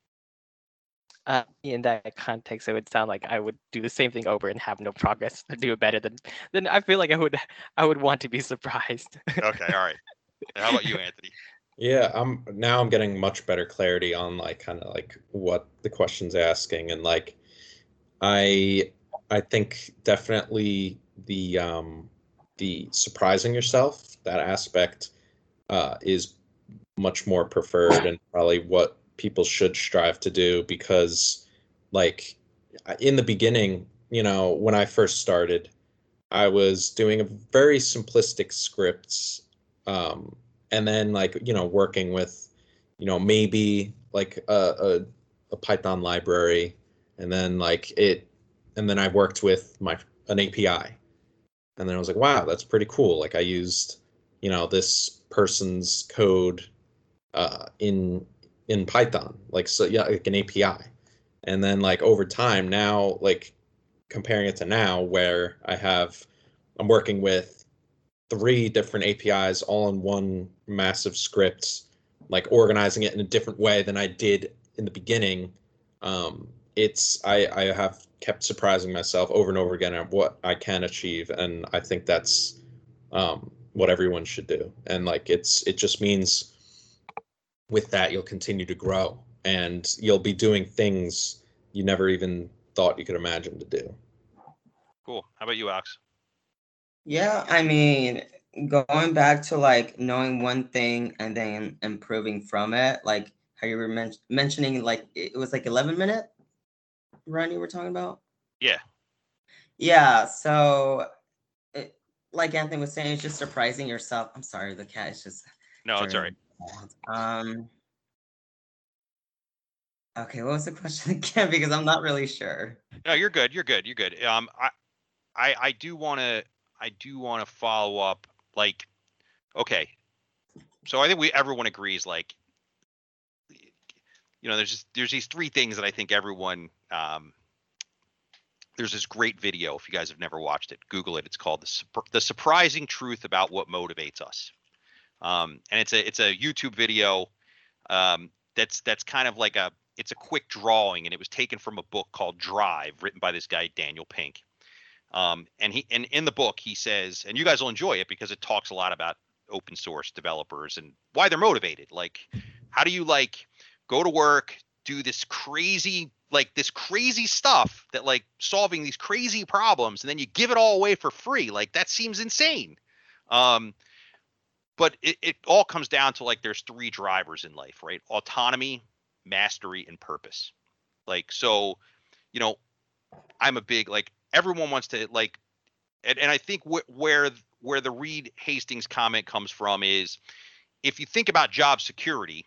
In that context, it would sound like I would do the same thing over and have no progress. Do it better than I feel like I would want to be surprised. Okay, all right. How about you, Anthony? Yeah, I'm getting much better clarity on like kind of like what the question's asking, and like I think definitely the surprising yourself, that aspect is much more preferred and probably what people should strive to do, because like in the beginning, when I first started, I was doing a very simplistic scripts, and then like working with maybe like a a Python library, and then I worked with an API, and then I was like, wow, that's pretty cool. Like I used, this person's code in Python, like so yeah, like an API, and then like over time now, like comparing it to now, where I'm working with 3 different APIs all in one massive script, like organizing it in a different way than I did in the beginning. I have kept surprising myself over and over again at what I can achieve, and I think that's what everyone should do. And like it just means with that you'll continue to grow and you'll be doing things you never even thought you could imagine to do. Cool. How about you, Alex? Yeah, I mean, going back to like knowing one thing and then improving from it, like how you were mentioning, like it was like 11-minute run you were talking about. Yeah. Yeah, so like Anthony was saying, it's just surprising yourself. I'm sorry, the cat is just. No, it's all right. Okay, what was the question again? Because I'm not really sure. No, you're good. You're good. You're good. I do want to follow up. Like, okay, so I think everyone agrees. Like, there's these 3 things that I think everyone. There's this great video. If you guys have never watched it, Google it. It's called the surprising truth about what motivates us. And it's a YouTube video. That's kind of like it's a quick drawing, and it was taken from a book called Drive, written by this guy Daniel Pink. And in the book he says, and you guys will enjoy it because it talks a lot about open source developers and why they're motivated. Like, how do you like go to work, do this crazy stuff that like solving these crazy problems, and then you give it all away for free? Like, that seems insane. But it all comes down to like there's 3 drivers in life, right? Autonomy, mastery, and purpose. Like, so, I'm a big, like, everyone wants to like, and I think where the Reed Hastings comment comes from is, if you think about job security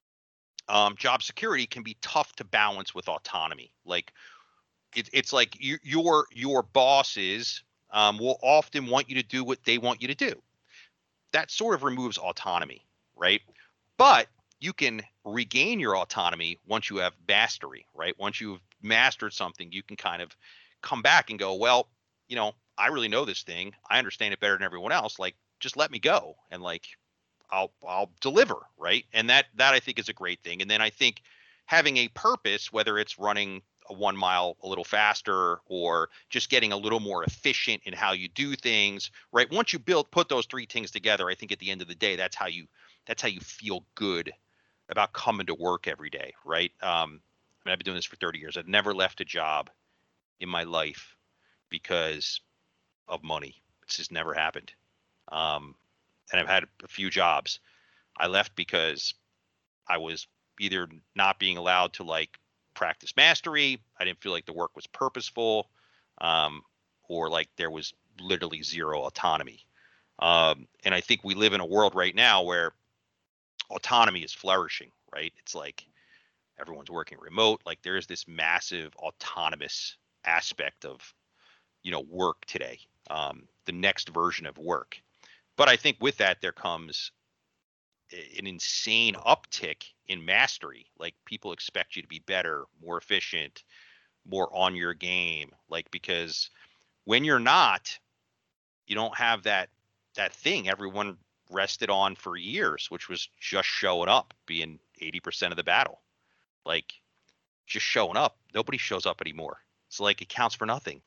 can be tough to balance with autonomy. Like, it's like your bosses will often want you to do what they want you to do. That sort of removes autonomy, right? But you can regain your autonomy once you have mastery, right? Once you've mastered something, you can kind of come back and go, well, I really know this thing. I understand it better than everyone else. Like, just let me go, and like, I'll deliver, right? And that I think is a great thing. And then I think having a purpose, whether it's running a 1 mile a little faster or just getting a little more efficient in how you do things, right? Once you put those 3 things together, I think at the end of the day, that's how you feel good about coming to work every day, right? I've been doing this for 30 years. I've never left a job in my life because of money. It's just never happened. And I've had a few jobs. I left because I was either not being allowed to like practice mastery. I didn't feel like the work was purposeful, or like there was literally zero autonomy. And I think we live in a world right now where autonomy is flourishing, right? It's like everyone's working remote. Like, there is this massive autonomous aspect of, work today, the next version of work. But I think with that, there comes an insane uptick in mastery. Like, people expect you to be better, more efficient, more on your game. Like, because when you're not, you don't have that thing everyone rested on for years, which was just showing up, being 80% of the battle. Like, just showing up. Nobody shows up anymore. So like, it counts for nothing.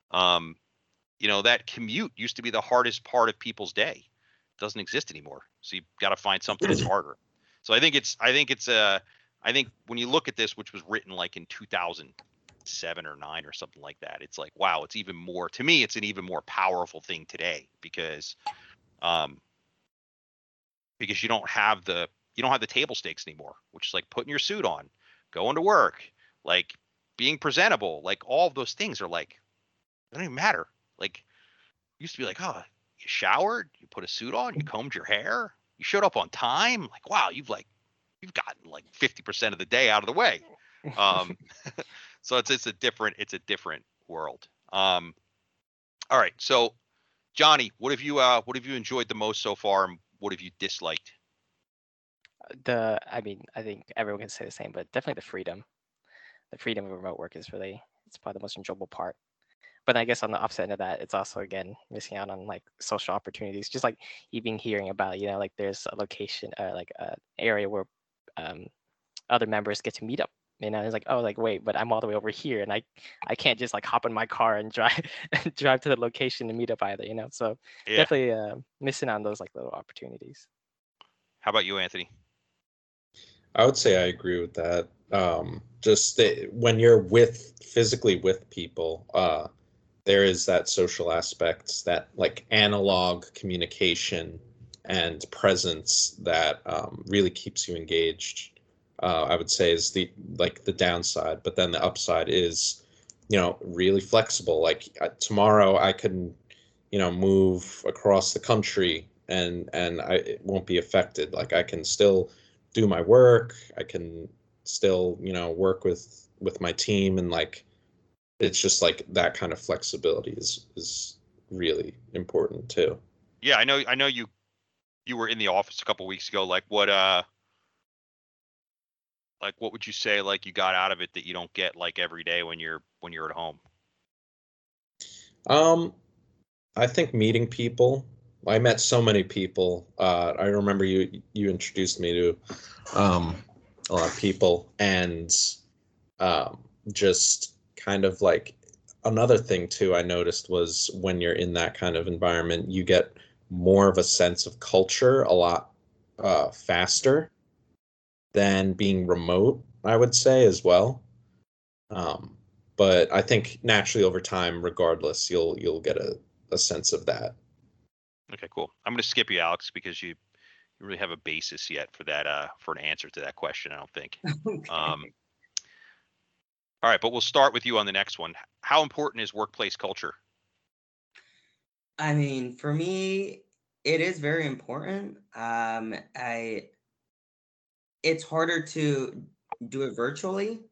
That commute used to be the hardest part of people's day. It doesn't exist anymore. So you've got to find something that's harder. So I think when you look at this, which was written like in 2007 or 9 or something like that, it's like, wow, it's even more, to me, it's an even more powerful thing today because you don't have the table stakes anymore, which is like putting your suit on, going to work, like being presentable, like all of those things are like, they don't even matter. Like, it used to be like, oh, you showered, you put a suit on, you combed your hair, you showed up on time. Like, wow, you've gotten like 50% of the day out of the way. Um, so it's a different world. All right, so Johnny, what have you enjoyed the most so far, and what have you disliked? I mean, I think everyone can say the same, but definitely the freedom. The freedom of remote work is really, it's probably the most enjoyable part. But I guess on the opposite end of that, it's also again missing out on like social opportunities. Just like even hearing about, like there's a location, like a area where um, other members get to meet up. It's like, oh, like wait, but I'm all the way over here, and I can't just like hop in my car and drive drive to the location and meet up either. So Yeah. definitely missing on those like little opportunities. How about you, Anthony? I would say I agree with that. Just when you're physically with people, there is that social aspect, that like analog communication and presence that really keeps you engaged. I would say is the downside, but then the upside is, really flexible. Like tomorrow, I can, move across the country and it won't be affected. Like I can still do my work. I can still, work with my team, and like it's just like that kind of flexibility is really important too. Yeah, I know you were in the office a couple weeks ago. Like what would you say like you got out of it that you don't get like every day when you're at home? Um, I think meeting people. I met so many people. I remember you introduced me to um, a lot of people, and um, just kind of like another thing too. I noticed was when you're in that kind of environment, you get more of a sense of culture a lot faster than being remote. I would say as well. Um, but I think naturally over time, regardless, you'll get a sense of that. Okay, cool. I'm gonna skip you, Alex, because you really have a basis yet for that for an answer to that question. I don't think. Um, Okay. all right, but we'll start with you on the next one. How important is workplace culture? I mean, for me, it is very important. It's harder to do it virtually,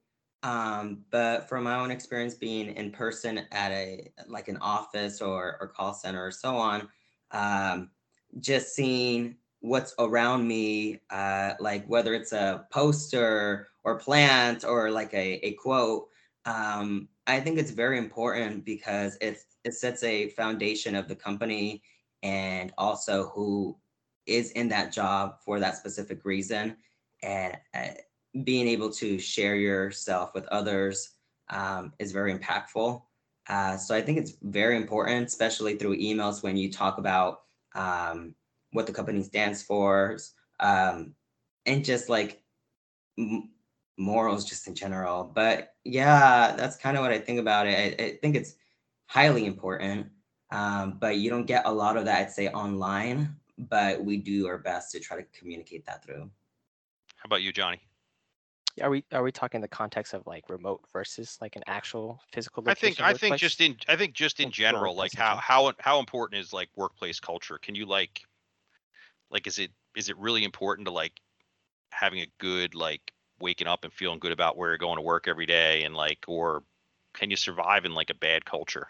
but from my own experience being in person at a like an office or call center or so on, um, just seeing what's around me, like whether it's a poster or plant or like a quote, I think it's very important because it sets a foundation of the company and also who is in that job for that specific reason, and being able to share yourself with others is very impactful. So I think it's very important, especially through emails when you talk about what the company stands for, um, and just like m- morals just in general. But yeah, that's kind of what I think about it. I think it's highly important, but you don't get a lot of that, I'd say, online. But we do our best to try to communicate that through. How about you, Johnny? Are we talking the context of like remote versus like an actual physical I think location I think workplace? just in I think just I in think the general, like workplace in general. how important is like workplace culture? Can you like is it really important to like having a good like waking up and feeling good about where you're going to work every day, and like, or can you survive in like a bad culture?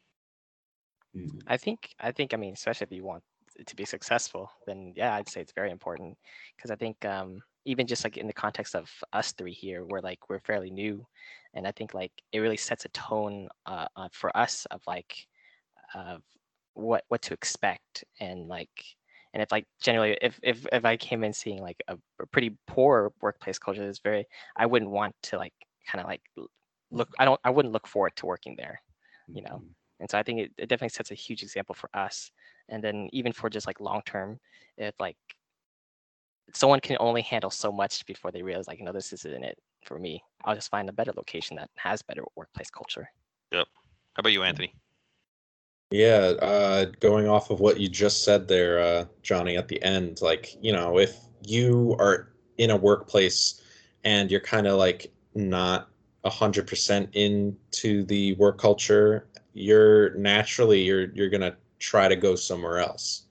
Mhm. I mean, especially if you want it to be successful, then yeah, I'd say it's very important because I think even just like in the context of us three here, we're fairly new, and I think like it really sets a tone for us of like of what to expect, and if like generally if I came in seeing like a pretty poor workplace culture, that's very, I wouldn't want to like kind of like look, I wouldn't look forward to working there, you know. Mhm. And so I think it definitely sets a huge example for us. And then even for just like long term, if like someone can only handle so much before they realize like, this isn't it for me, I'll just find a better location that has better workplace culture. Yep. How about you, Anthony? Yeah, going off of what you just said there, Johnny, at the end, like, if you are in a workplace and you're kind of like not 100% into the work culture, you're gonna try to go somewhere else.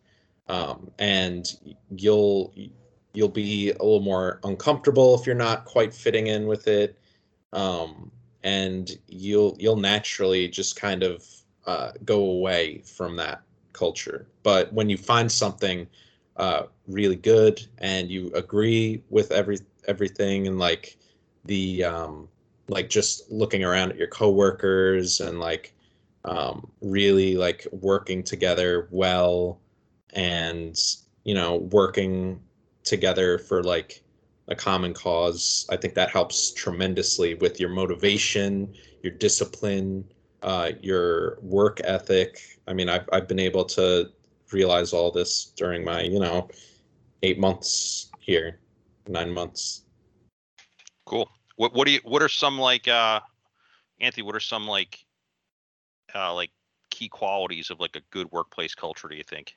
And you'll you'll be a little more uncomfortable if you're not quite fitting in with it. and you'll naturally just kind of go away from that culture. But when you find something really good and you agree with everything, and like the like just looking around at your coworkers and like really like working together well, and working together for like a common cause, I think that helps tremendously with your motivation, your discipline, your work ethic. I mean, I've been able to realize all this during my 8 months here, 9 months. Cool. What are some like Anthony, what are some like key qualities of like a good workplace culture, do you think?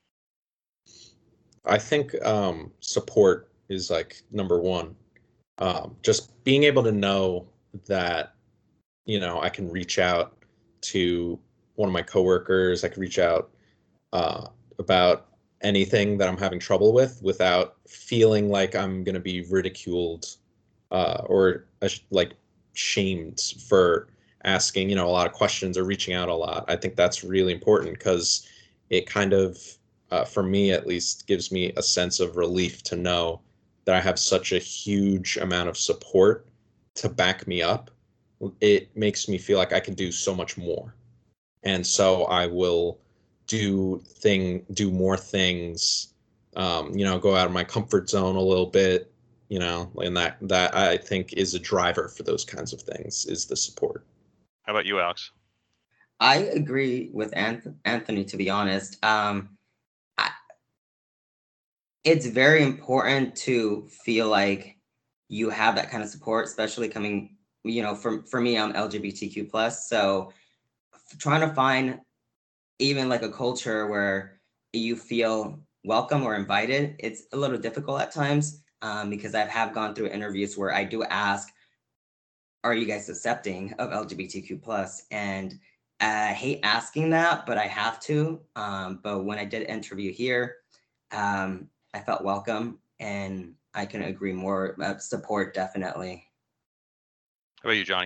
I think support is like number one. Just being able to know that I can reach out to one of my coworkers. I can reach out about anything that I'm having trouble with without feeling like I'm going to be ridiculed or like shamed for asking, a lot of questions or reaching out a lot. I think that's really important because it kind of, for me at least, gives me a sense of relief to know that I have such a huge amount of support to back me up. It makes me feel like I can do so much more. And so I will do more things, go out of my comfort zone a little bit, and that I think is a driver for those kinds of things, is the support. How about you, Alex? I agree with Anthony, to be honest. I, it's very important to feel like you have that kind of support, especially coming, for me, I'm LGBTQ plus. So trying to find even like a culture where you feel welcome or invited, it's a little difficult at times, because I have gone through interviews where I do ask, are you guys accepting of LGBTQ plus? And I hate asking that, but I have to. But when I did interview here, I felt welcome, and I can agree more. Support, definitely. How about you, Johnny?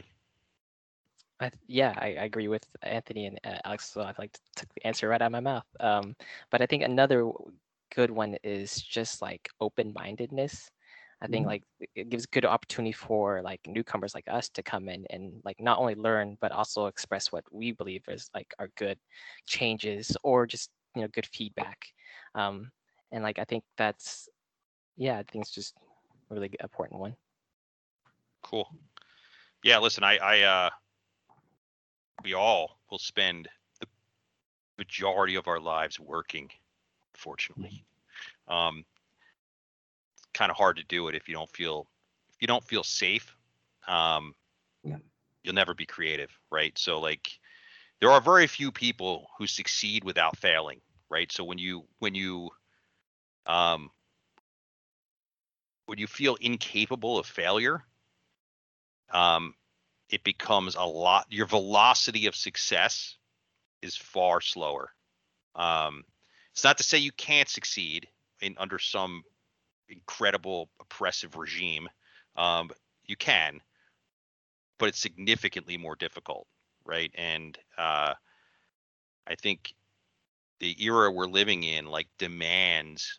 I agree with Anthony and Alex. So I like took the answer right out of my mouth. But I think another good one is just like open-mindedness. I think Mhm. like it gives good opportunity for like newcomers like us to come in and like not only learn but also express what we believe is like our good changes or just good feedback. And like I think that's I think it's just a really important one. Cool. Yeah, listen, we all will spend the majority of our lives working, fortunately. It's kind of hard to do it if you don't feel safe. Um, Yeah. you'll never be creative, right? So like there are very few people who succeed without failing, right? So um when you feel incapable of failure, um it becomes a lot, your velocity of success is far slower. Um, it's not to say you can't succeed under some incredible oppressive regime. Um, you can, but it's significantly more difficult, right? And I think the era we're living in like demands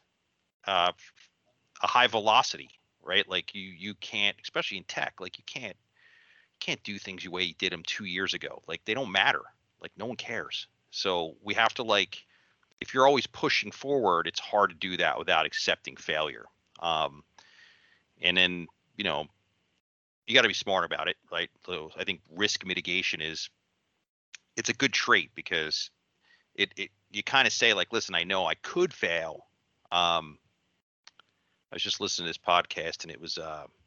a high velocity, right? Like you can't, especially in tech, like you can't do things the way you did them 2 years ago. Like they don't matter. Like no one cares. So we have to like, if you're always pushing forward, it's hard to do that without accepting failure. Um, and then you got to be smart about it, right? So I think risk mitigation it's a good trait because it you kind of say like, listen, I know I could fail. I was just listening to this podcast and it was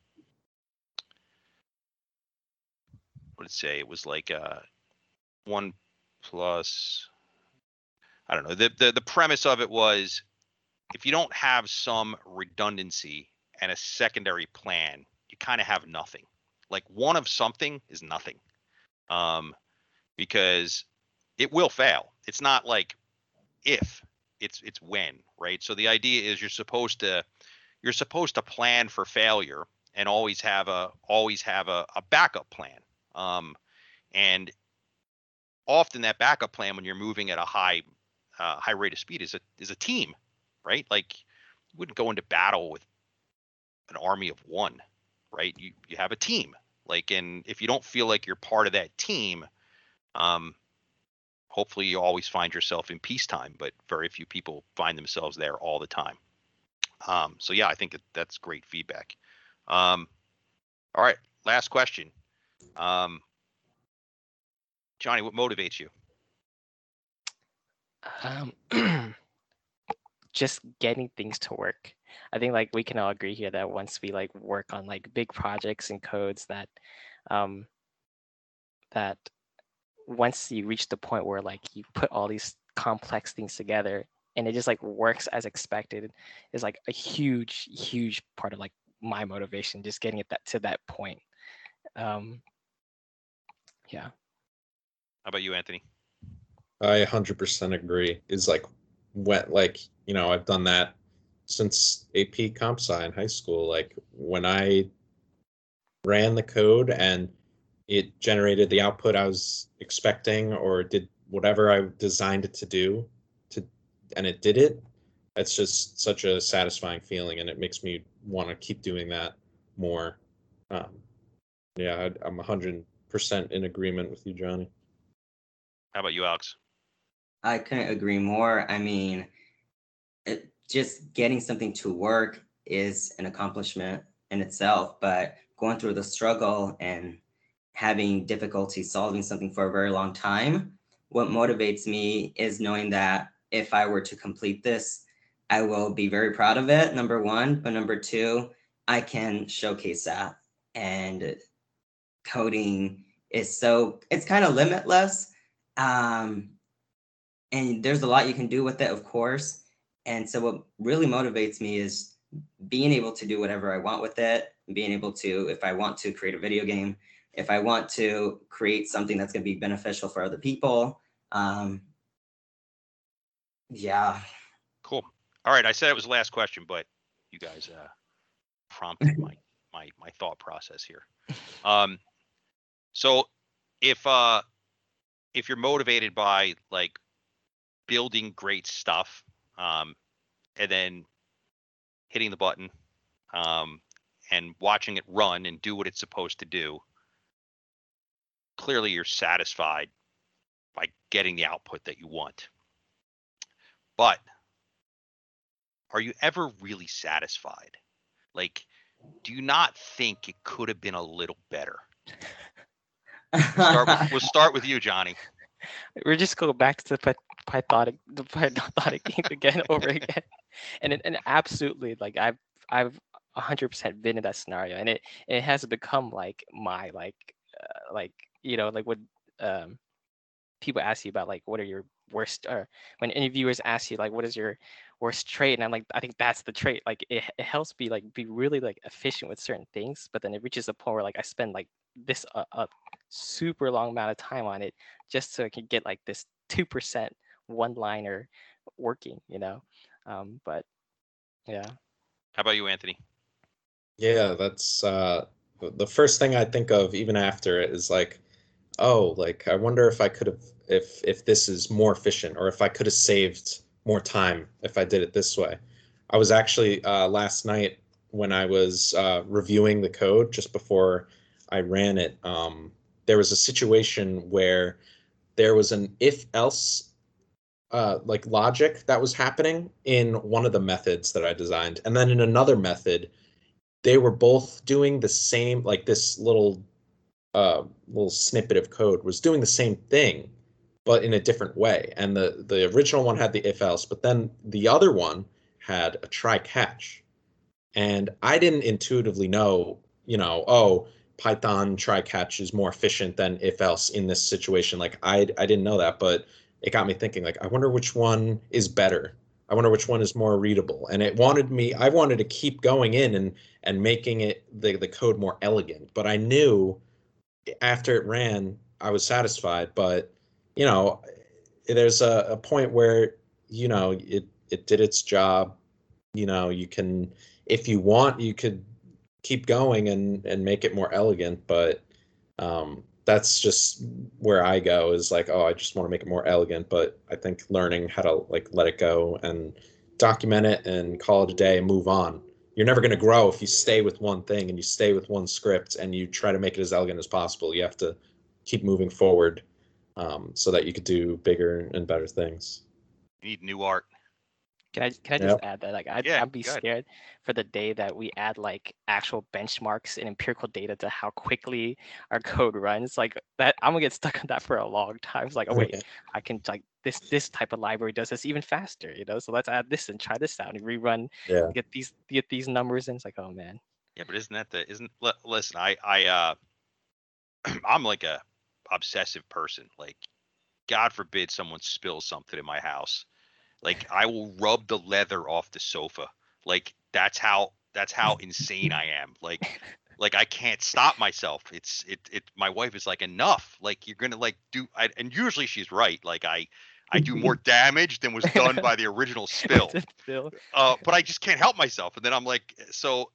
what did it say? It was like one plus, I don't know. The premise of it was if you don't have some redundancy and a secondary plan, you kind of have nothing. Like one of something is nothing. Um, because it will fail. It's not like if, it's when, right? So the idea is you're supposed to plan for failure and always have a backup plan. And often that backup plan when you're moving at a high rate of speed is a team, right? Like you wouldn't go into battle with an army of one, right? You have a team. Like, and if you don't feel like you're part of that team, hopefully you always find yourself in peacetime, but very few people find themselves there all the time. So yeah, I think that's great feedback. All right, last question. Johnny, what motivates you? Just getting things to work. I think like we can all agree here that once we like work on like big projects and codes that that once you reach the point where like you put all these complex things together and it just like works as expected is like a huge part of like my motivation, just getting it to that point. Yeah. How about you, Anthony? I 100% agree. Is like I've done that since AP Comp Sci in high school. Like when I ran the code and it generated the output I was expecting or did whatever I designed it to do, and it did it. It's just such a satisfying feeling, and it makes me want to keep doing that more. Yeah, I'm 100% in agreement with you, Johnny. How about you, Alex? I couldn't agree more. I mean, just getting something to work is an accomplishment in itself, but going through the struggle and having difficulty solving something for a very long time, what motivates me is knowing that if I were to complete this, I will be very proud of it, number one. But number two, I can showcase that. And coding is it's kind of limitless. And there's a lot you can do with it, of course. And so what really motivates me is being able to do whatever I want with it, being able to, if I want to create a video game, if I want to create something that's going to be beneficial for other people. Yeah. Cool. All right. I said it was the last question, but you guys prompted my thought process here. So if you're motivated by like building great stuff, and then hitting the button, and watching it run and do what it's supposed to do, clearly you're satisfied by getting the output that you want. But are you ever really satisfied? Like, do you not think it could have been a little better? We'll start with you, Johnny. We're just go back to the Pythonic game again over again, and absolutely like I've 100% been in that scenario, and it has become like my like like when people ask you about like what are your worst, or when interviewers ask you like what is your worst trait, and I'm like, I think that's the trait. Like it helps me like be really like efficient with certain things, but then it reaches a point where like I spend like this a super long amount of time on it just so I can get like this 2% one-liner working, but yeah. How about you, Anthony? Yeah, that's the first thing I think of even after it is like, oh, like I wonder if I could have, if this is more efficient, or if I could have saved more time if I did it this way. I was actually last night when I was reviewing the code just before I ran it, there was a situation where there was an if-else like logic that was happening in one of the methods that I designed. And then in another method, they were both doing the same, like this little snippet of code was doing the same thing, but in a different way. And the original one had the if-else, but then the other one had a try-catch. And I didn't intuitively know, oh, Python try-catch is more efficient than if-else in this situation. Like I didn't know that, but it got me thinking, like, I wonder which one is better. I wonder which one is more readable. And I wanted to keep going in and making it the code more elegant. But I knew after it ran, I was satisfied. But, there's a point where, it did its job. You can, if you want, you could keep going and make it more elegant. But that's just where I go, is like, oh, I just want to make it more elegant. But I think learning how to like let it go and document it and call it a day and move on. You're never going to grow if you stay with one thing and you stay with one script and you try to make it as elegant as possible. You have to keep moving forward, so that you could do bigger and better things. You need new art. Can I just Yep. add that like Yeah, I'd be go ahead. scared for the day that we add like actual benchmarks and empirical data to how quickly our code runs. Like that, I'm gonna get stuck on that for a long time. It's like, oh wait, I can like this type of library does this even faster, you know? So let's add this and try this out and rerun, Yeah. get these numbers, and it's like, oh man. Yeah, but isn't that listen, I'm like a obsessive person. Like, God forbid someone spills something in my house. Like, I will rub the leather off the sofa. Like, that's how insane I am. Like I can't stop myself. My wife is like, enough. Like, you're gonna like and usually she's right. Like I do more damage than was done by the original spill. Bill. But I just can't help myself. And then I'm like, so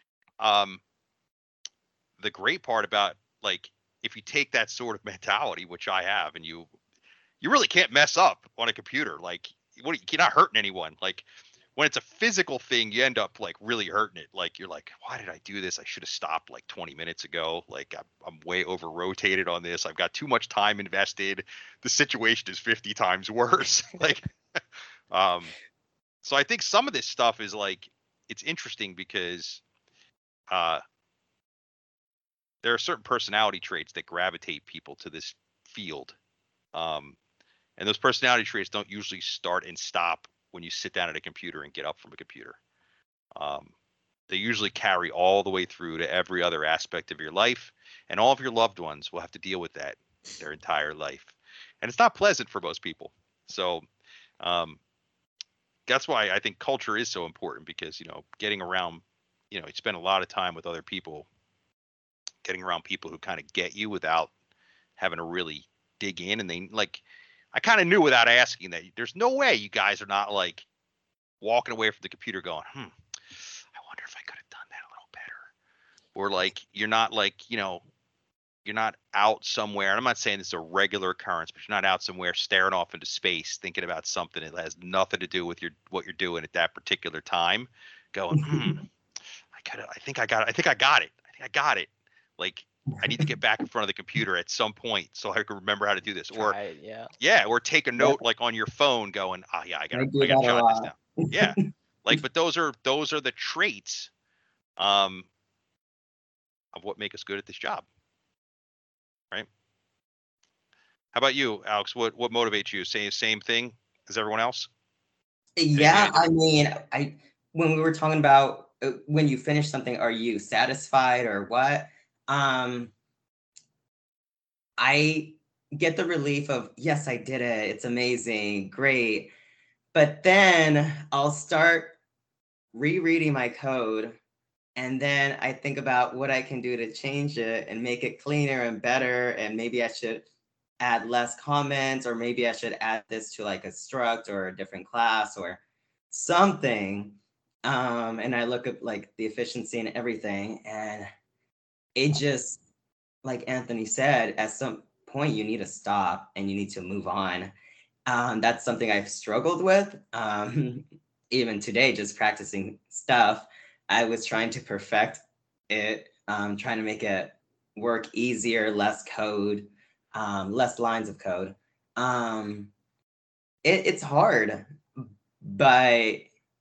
the great part about, like, if you take that sort of mentality, which I have, and you really can't mess up on a computer. Like, you're not hurting anyone. Like, when it's a physical thing, you end up like really hurting it. Like, you're like, why did I do this? I should have stopped like 20 minutes ago. Like, I'm way over rotated on this. I've got too much time invested. The situation is 50 times worse. Like, so I think some of this stuff is like, it's interesting because there are certain personality traits that gravitate people to this field. And those personality traits don't usually start and stop when you sit down at a computer and get up from a computer. They usually carry all the way through to every other aspect of your life, and all of your loved ones will have to deal with that their entire life. And it's not pleasant for most people. So that's why I think culture is so important, because, getting around, you spend a lot of time with other people, getting around people who kind of get you without having to really dig in. And they like, I kind of knew without asking that there's no way you guys are not like walking away from the computer going, I wonder if I could have done that a little better. Or like, you're not like, you're not out somewhere. And I'm not saying this is a regular occurrence, but you're not out somewhere staring off into space thinking about something that has nothing to do with what you're doing at that particular time, going, I think I got it. Like, I need to get back in front of the computer at some point so I can remember how to do this. Or or take a note like on your phone going, I gotta jot this down. Yeah. Like, but those are the traits of what make us good at this job. Right? How about you, Alex? What motivates you? Same thing as everyone else? Yeah, I mean, when we were talking about when you finish something, are you satisfied or what? I get the relief of, yes, I did it. It's amazing, great. But then I'll start rereading my code, and then I think about what I can do to change it and make it cleaner and better. And maybe I should add less comments, or maybe I should add this to like a struct or a different class or something. And I look at like the efficiency and everything, and it just, like Anthony said, at some point you need to stop and you need to move on. That's something I've struggled with. Even today, just practicing stuff, I was trying to perfect it, trying to make it work easier, less code, less lines of code. It's hard, but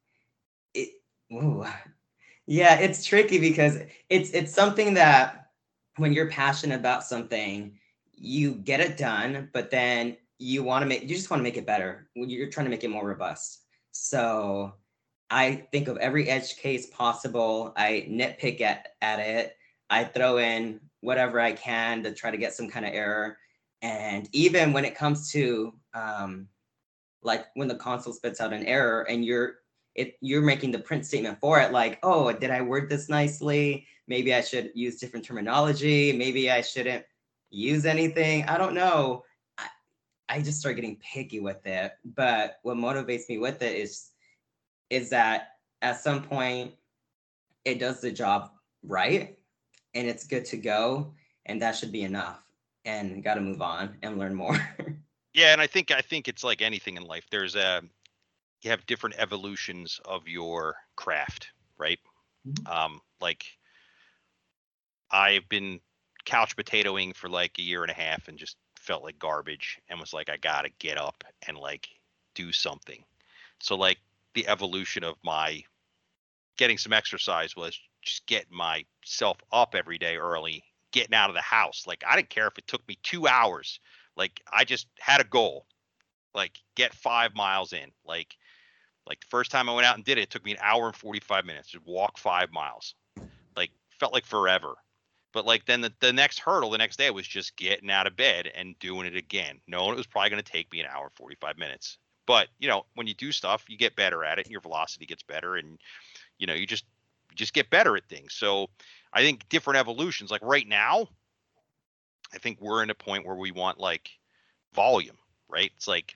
yeah, it's tricky because it's something that when you're passionate about something, you get it done, but then you just want to make it better. You're trying to make it more robust. So I think of every edge case possible. I nitpick at it. I throw in whatever I can to try to get some kind of error. And even when it comes to like when the console spits out an error and you're making the print statement for it, like, oh, did I word this nicely? Maybe I should use different terminology. Maybe I shouldn't use anything. I don't know. I just start getting picky with it. But what motivates me with it is that at some point it does the job right, and it's good to go, and that should be enough. And got to move on and learn more. Yeah, and I think it's like anything in life. You have different evolutions of your craft, right? Like I've been couch potatoing for like a year and a half and just felt like garbage and was like, I gotta get up and like do something. So like the evolution of my getting some exercise was just getting myself up every day early, getting out of the house. Like I didn't care if it took me 2 hours. Like I just had a goal, like get 5 miles in. Like the first time I went out and did it, it took me an hour and 45 minutes to walk 5 miles. Like felt like forever. But like then the next hurdle the next day was just getting out of bed and doing it again. Knowing it was probably going to take me an hour and 45 minutes. But, you know, when you do stuff, you get better at it and your velocity gets better and you know, you just get better at things. So I think different evolutions, like right now, I think we're in a point where we want like volume, right? It's like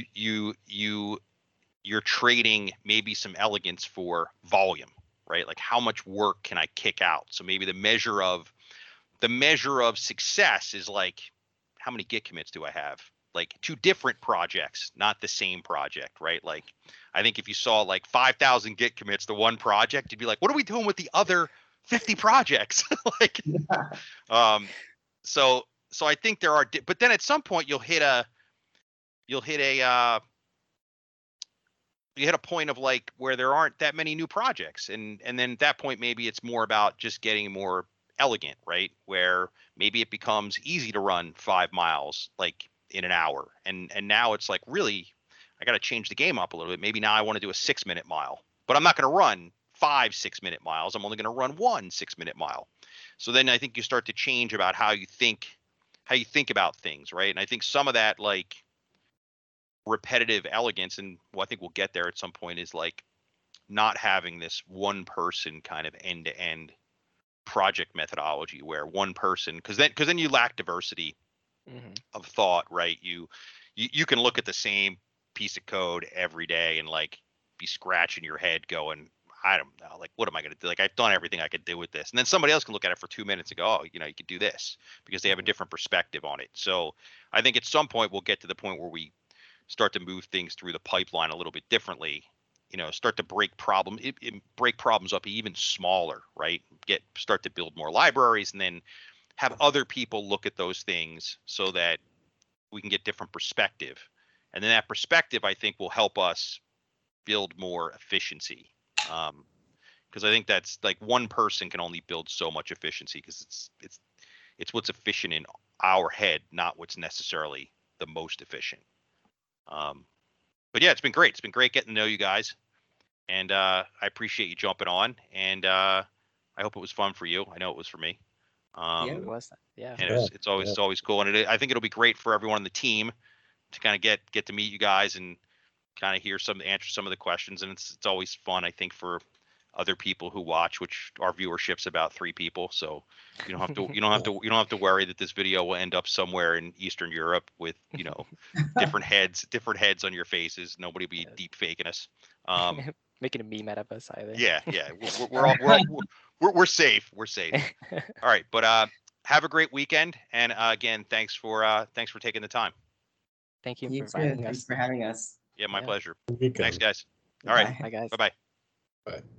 you're trading maybe some elegance for volume, right? Like how much work can I kick out? So maybe the measure of success is like how many Git commits do I have? Like 2 different projects, not the same project, right? Like I think if you saw like 5,000 Git commits to one project, you'd be like, what are we doing with the other 50 projects? Like, so I think there are, but then at some point you'll hit a point of like where there aren't that many new projects, and then at that point maybe it's more about just getting more elegant, right? Where maybe it becomes easy to run 5 miles like in an hour, and now it's like really I got to change the game up a little bit. Maybe now I want to do a 6-minute mile, but I'm not going to run 5 6-minute miles. I'm only going to run 1 6-minute mile. So then I think you start to change about how you think about things, right? And I think some of that like repetitive elegance, and I think we'll get there at some point, is like not having this one person kind of end to end project methodology where one person, because then you lack diversity of thought, right? You can look at the same piece of code every day and like be scratching your head going, I don't know, like what am I going to do? Like I've done everything I could do with this, and then somebody else can look at it for 2 minutes and go, oh, you know, you could do this because they have a different perspective on it. So I think at some point we'll get to the point where we start to move things through the pipeline a little bit differently, you know, start to break problems up even smaller, right? Start to build more libraries and then have other people look at those things so that we can get different perspective. And then that perspective, I think, will help us build more efficiency. Because I think that's like one person can only build so much efficiency because it's what's efficient in our head, not what's necessarily the most efficient. But yeah, it's been great. It's been great getting to know you guys, and I appreciate you jumping on. And I hope it was fun for you. I know it was for me. It was, yeah. And it's always cool, and I think it'll be great for everyone on the team to kind of get to meet you guys and kind of answer some of the questions. And it's always fun, I think, for other people who watch, which our viewership's about 3 people. So you don't have to worry that this video will end up somewhere in Eastern Europe with, you know, different heads on your faces. Nobody will be deep faking us. Making a meme out of us either. Yeah. We're safe. We're safe. All right. But have a great weekend. And again, thanks for taking the time. Thank you You for too. inviting Thanks us. for having us. Yeah, my pleasure. Weekend. Thanks, guys. All right. Bye, guys. Bye-bye. Bye.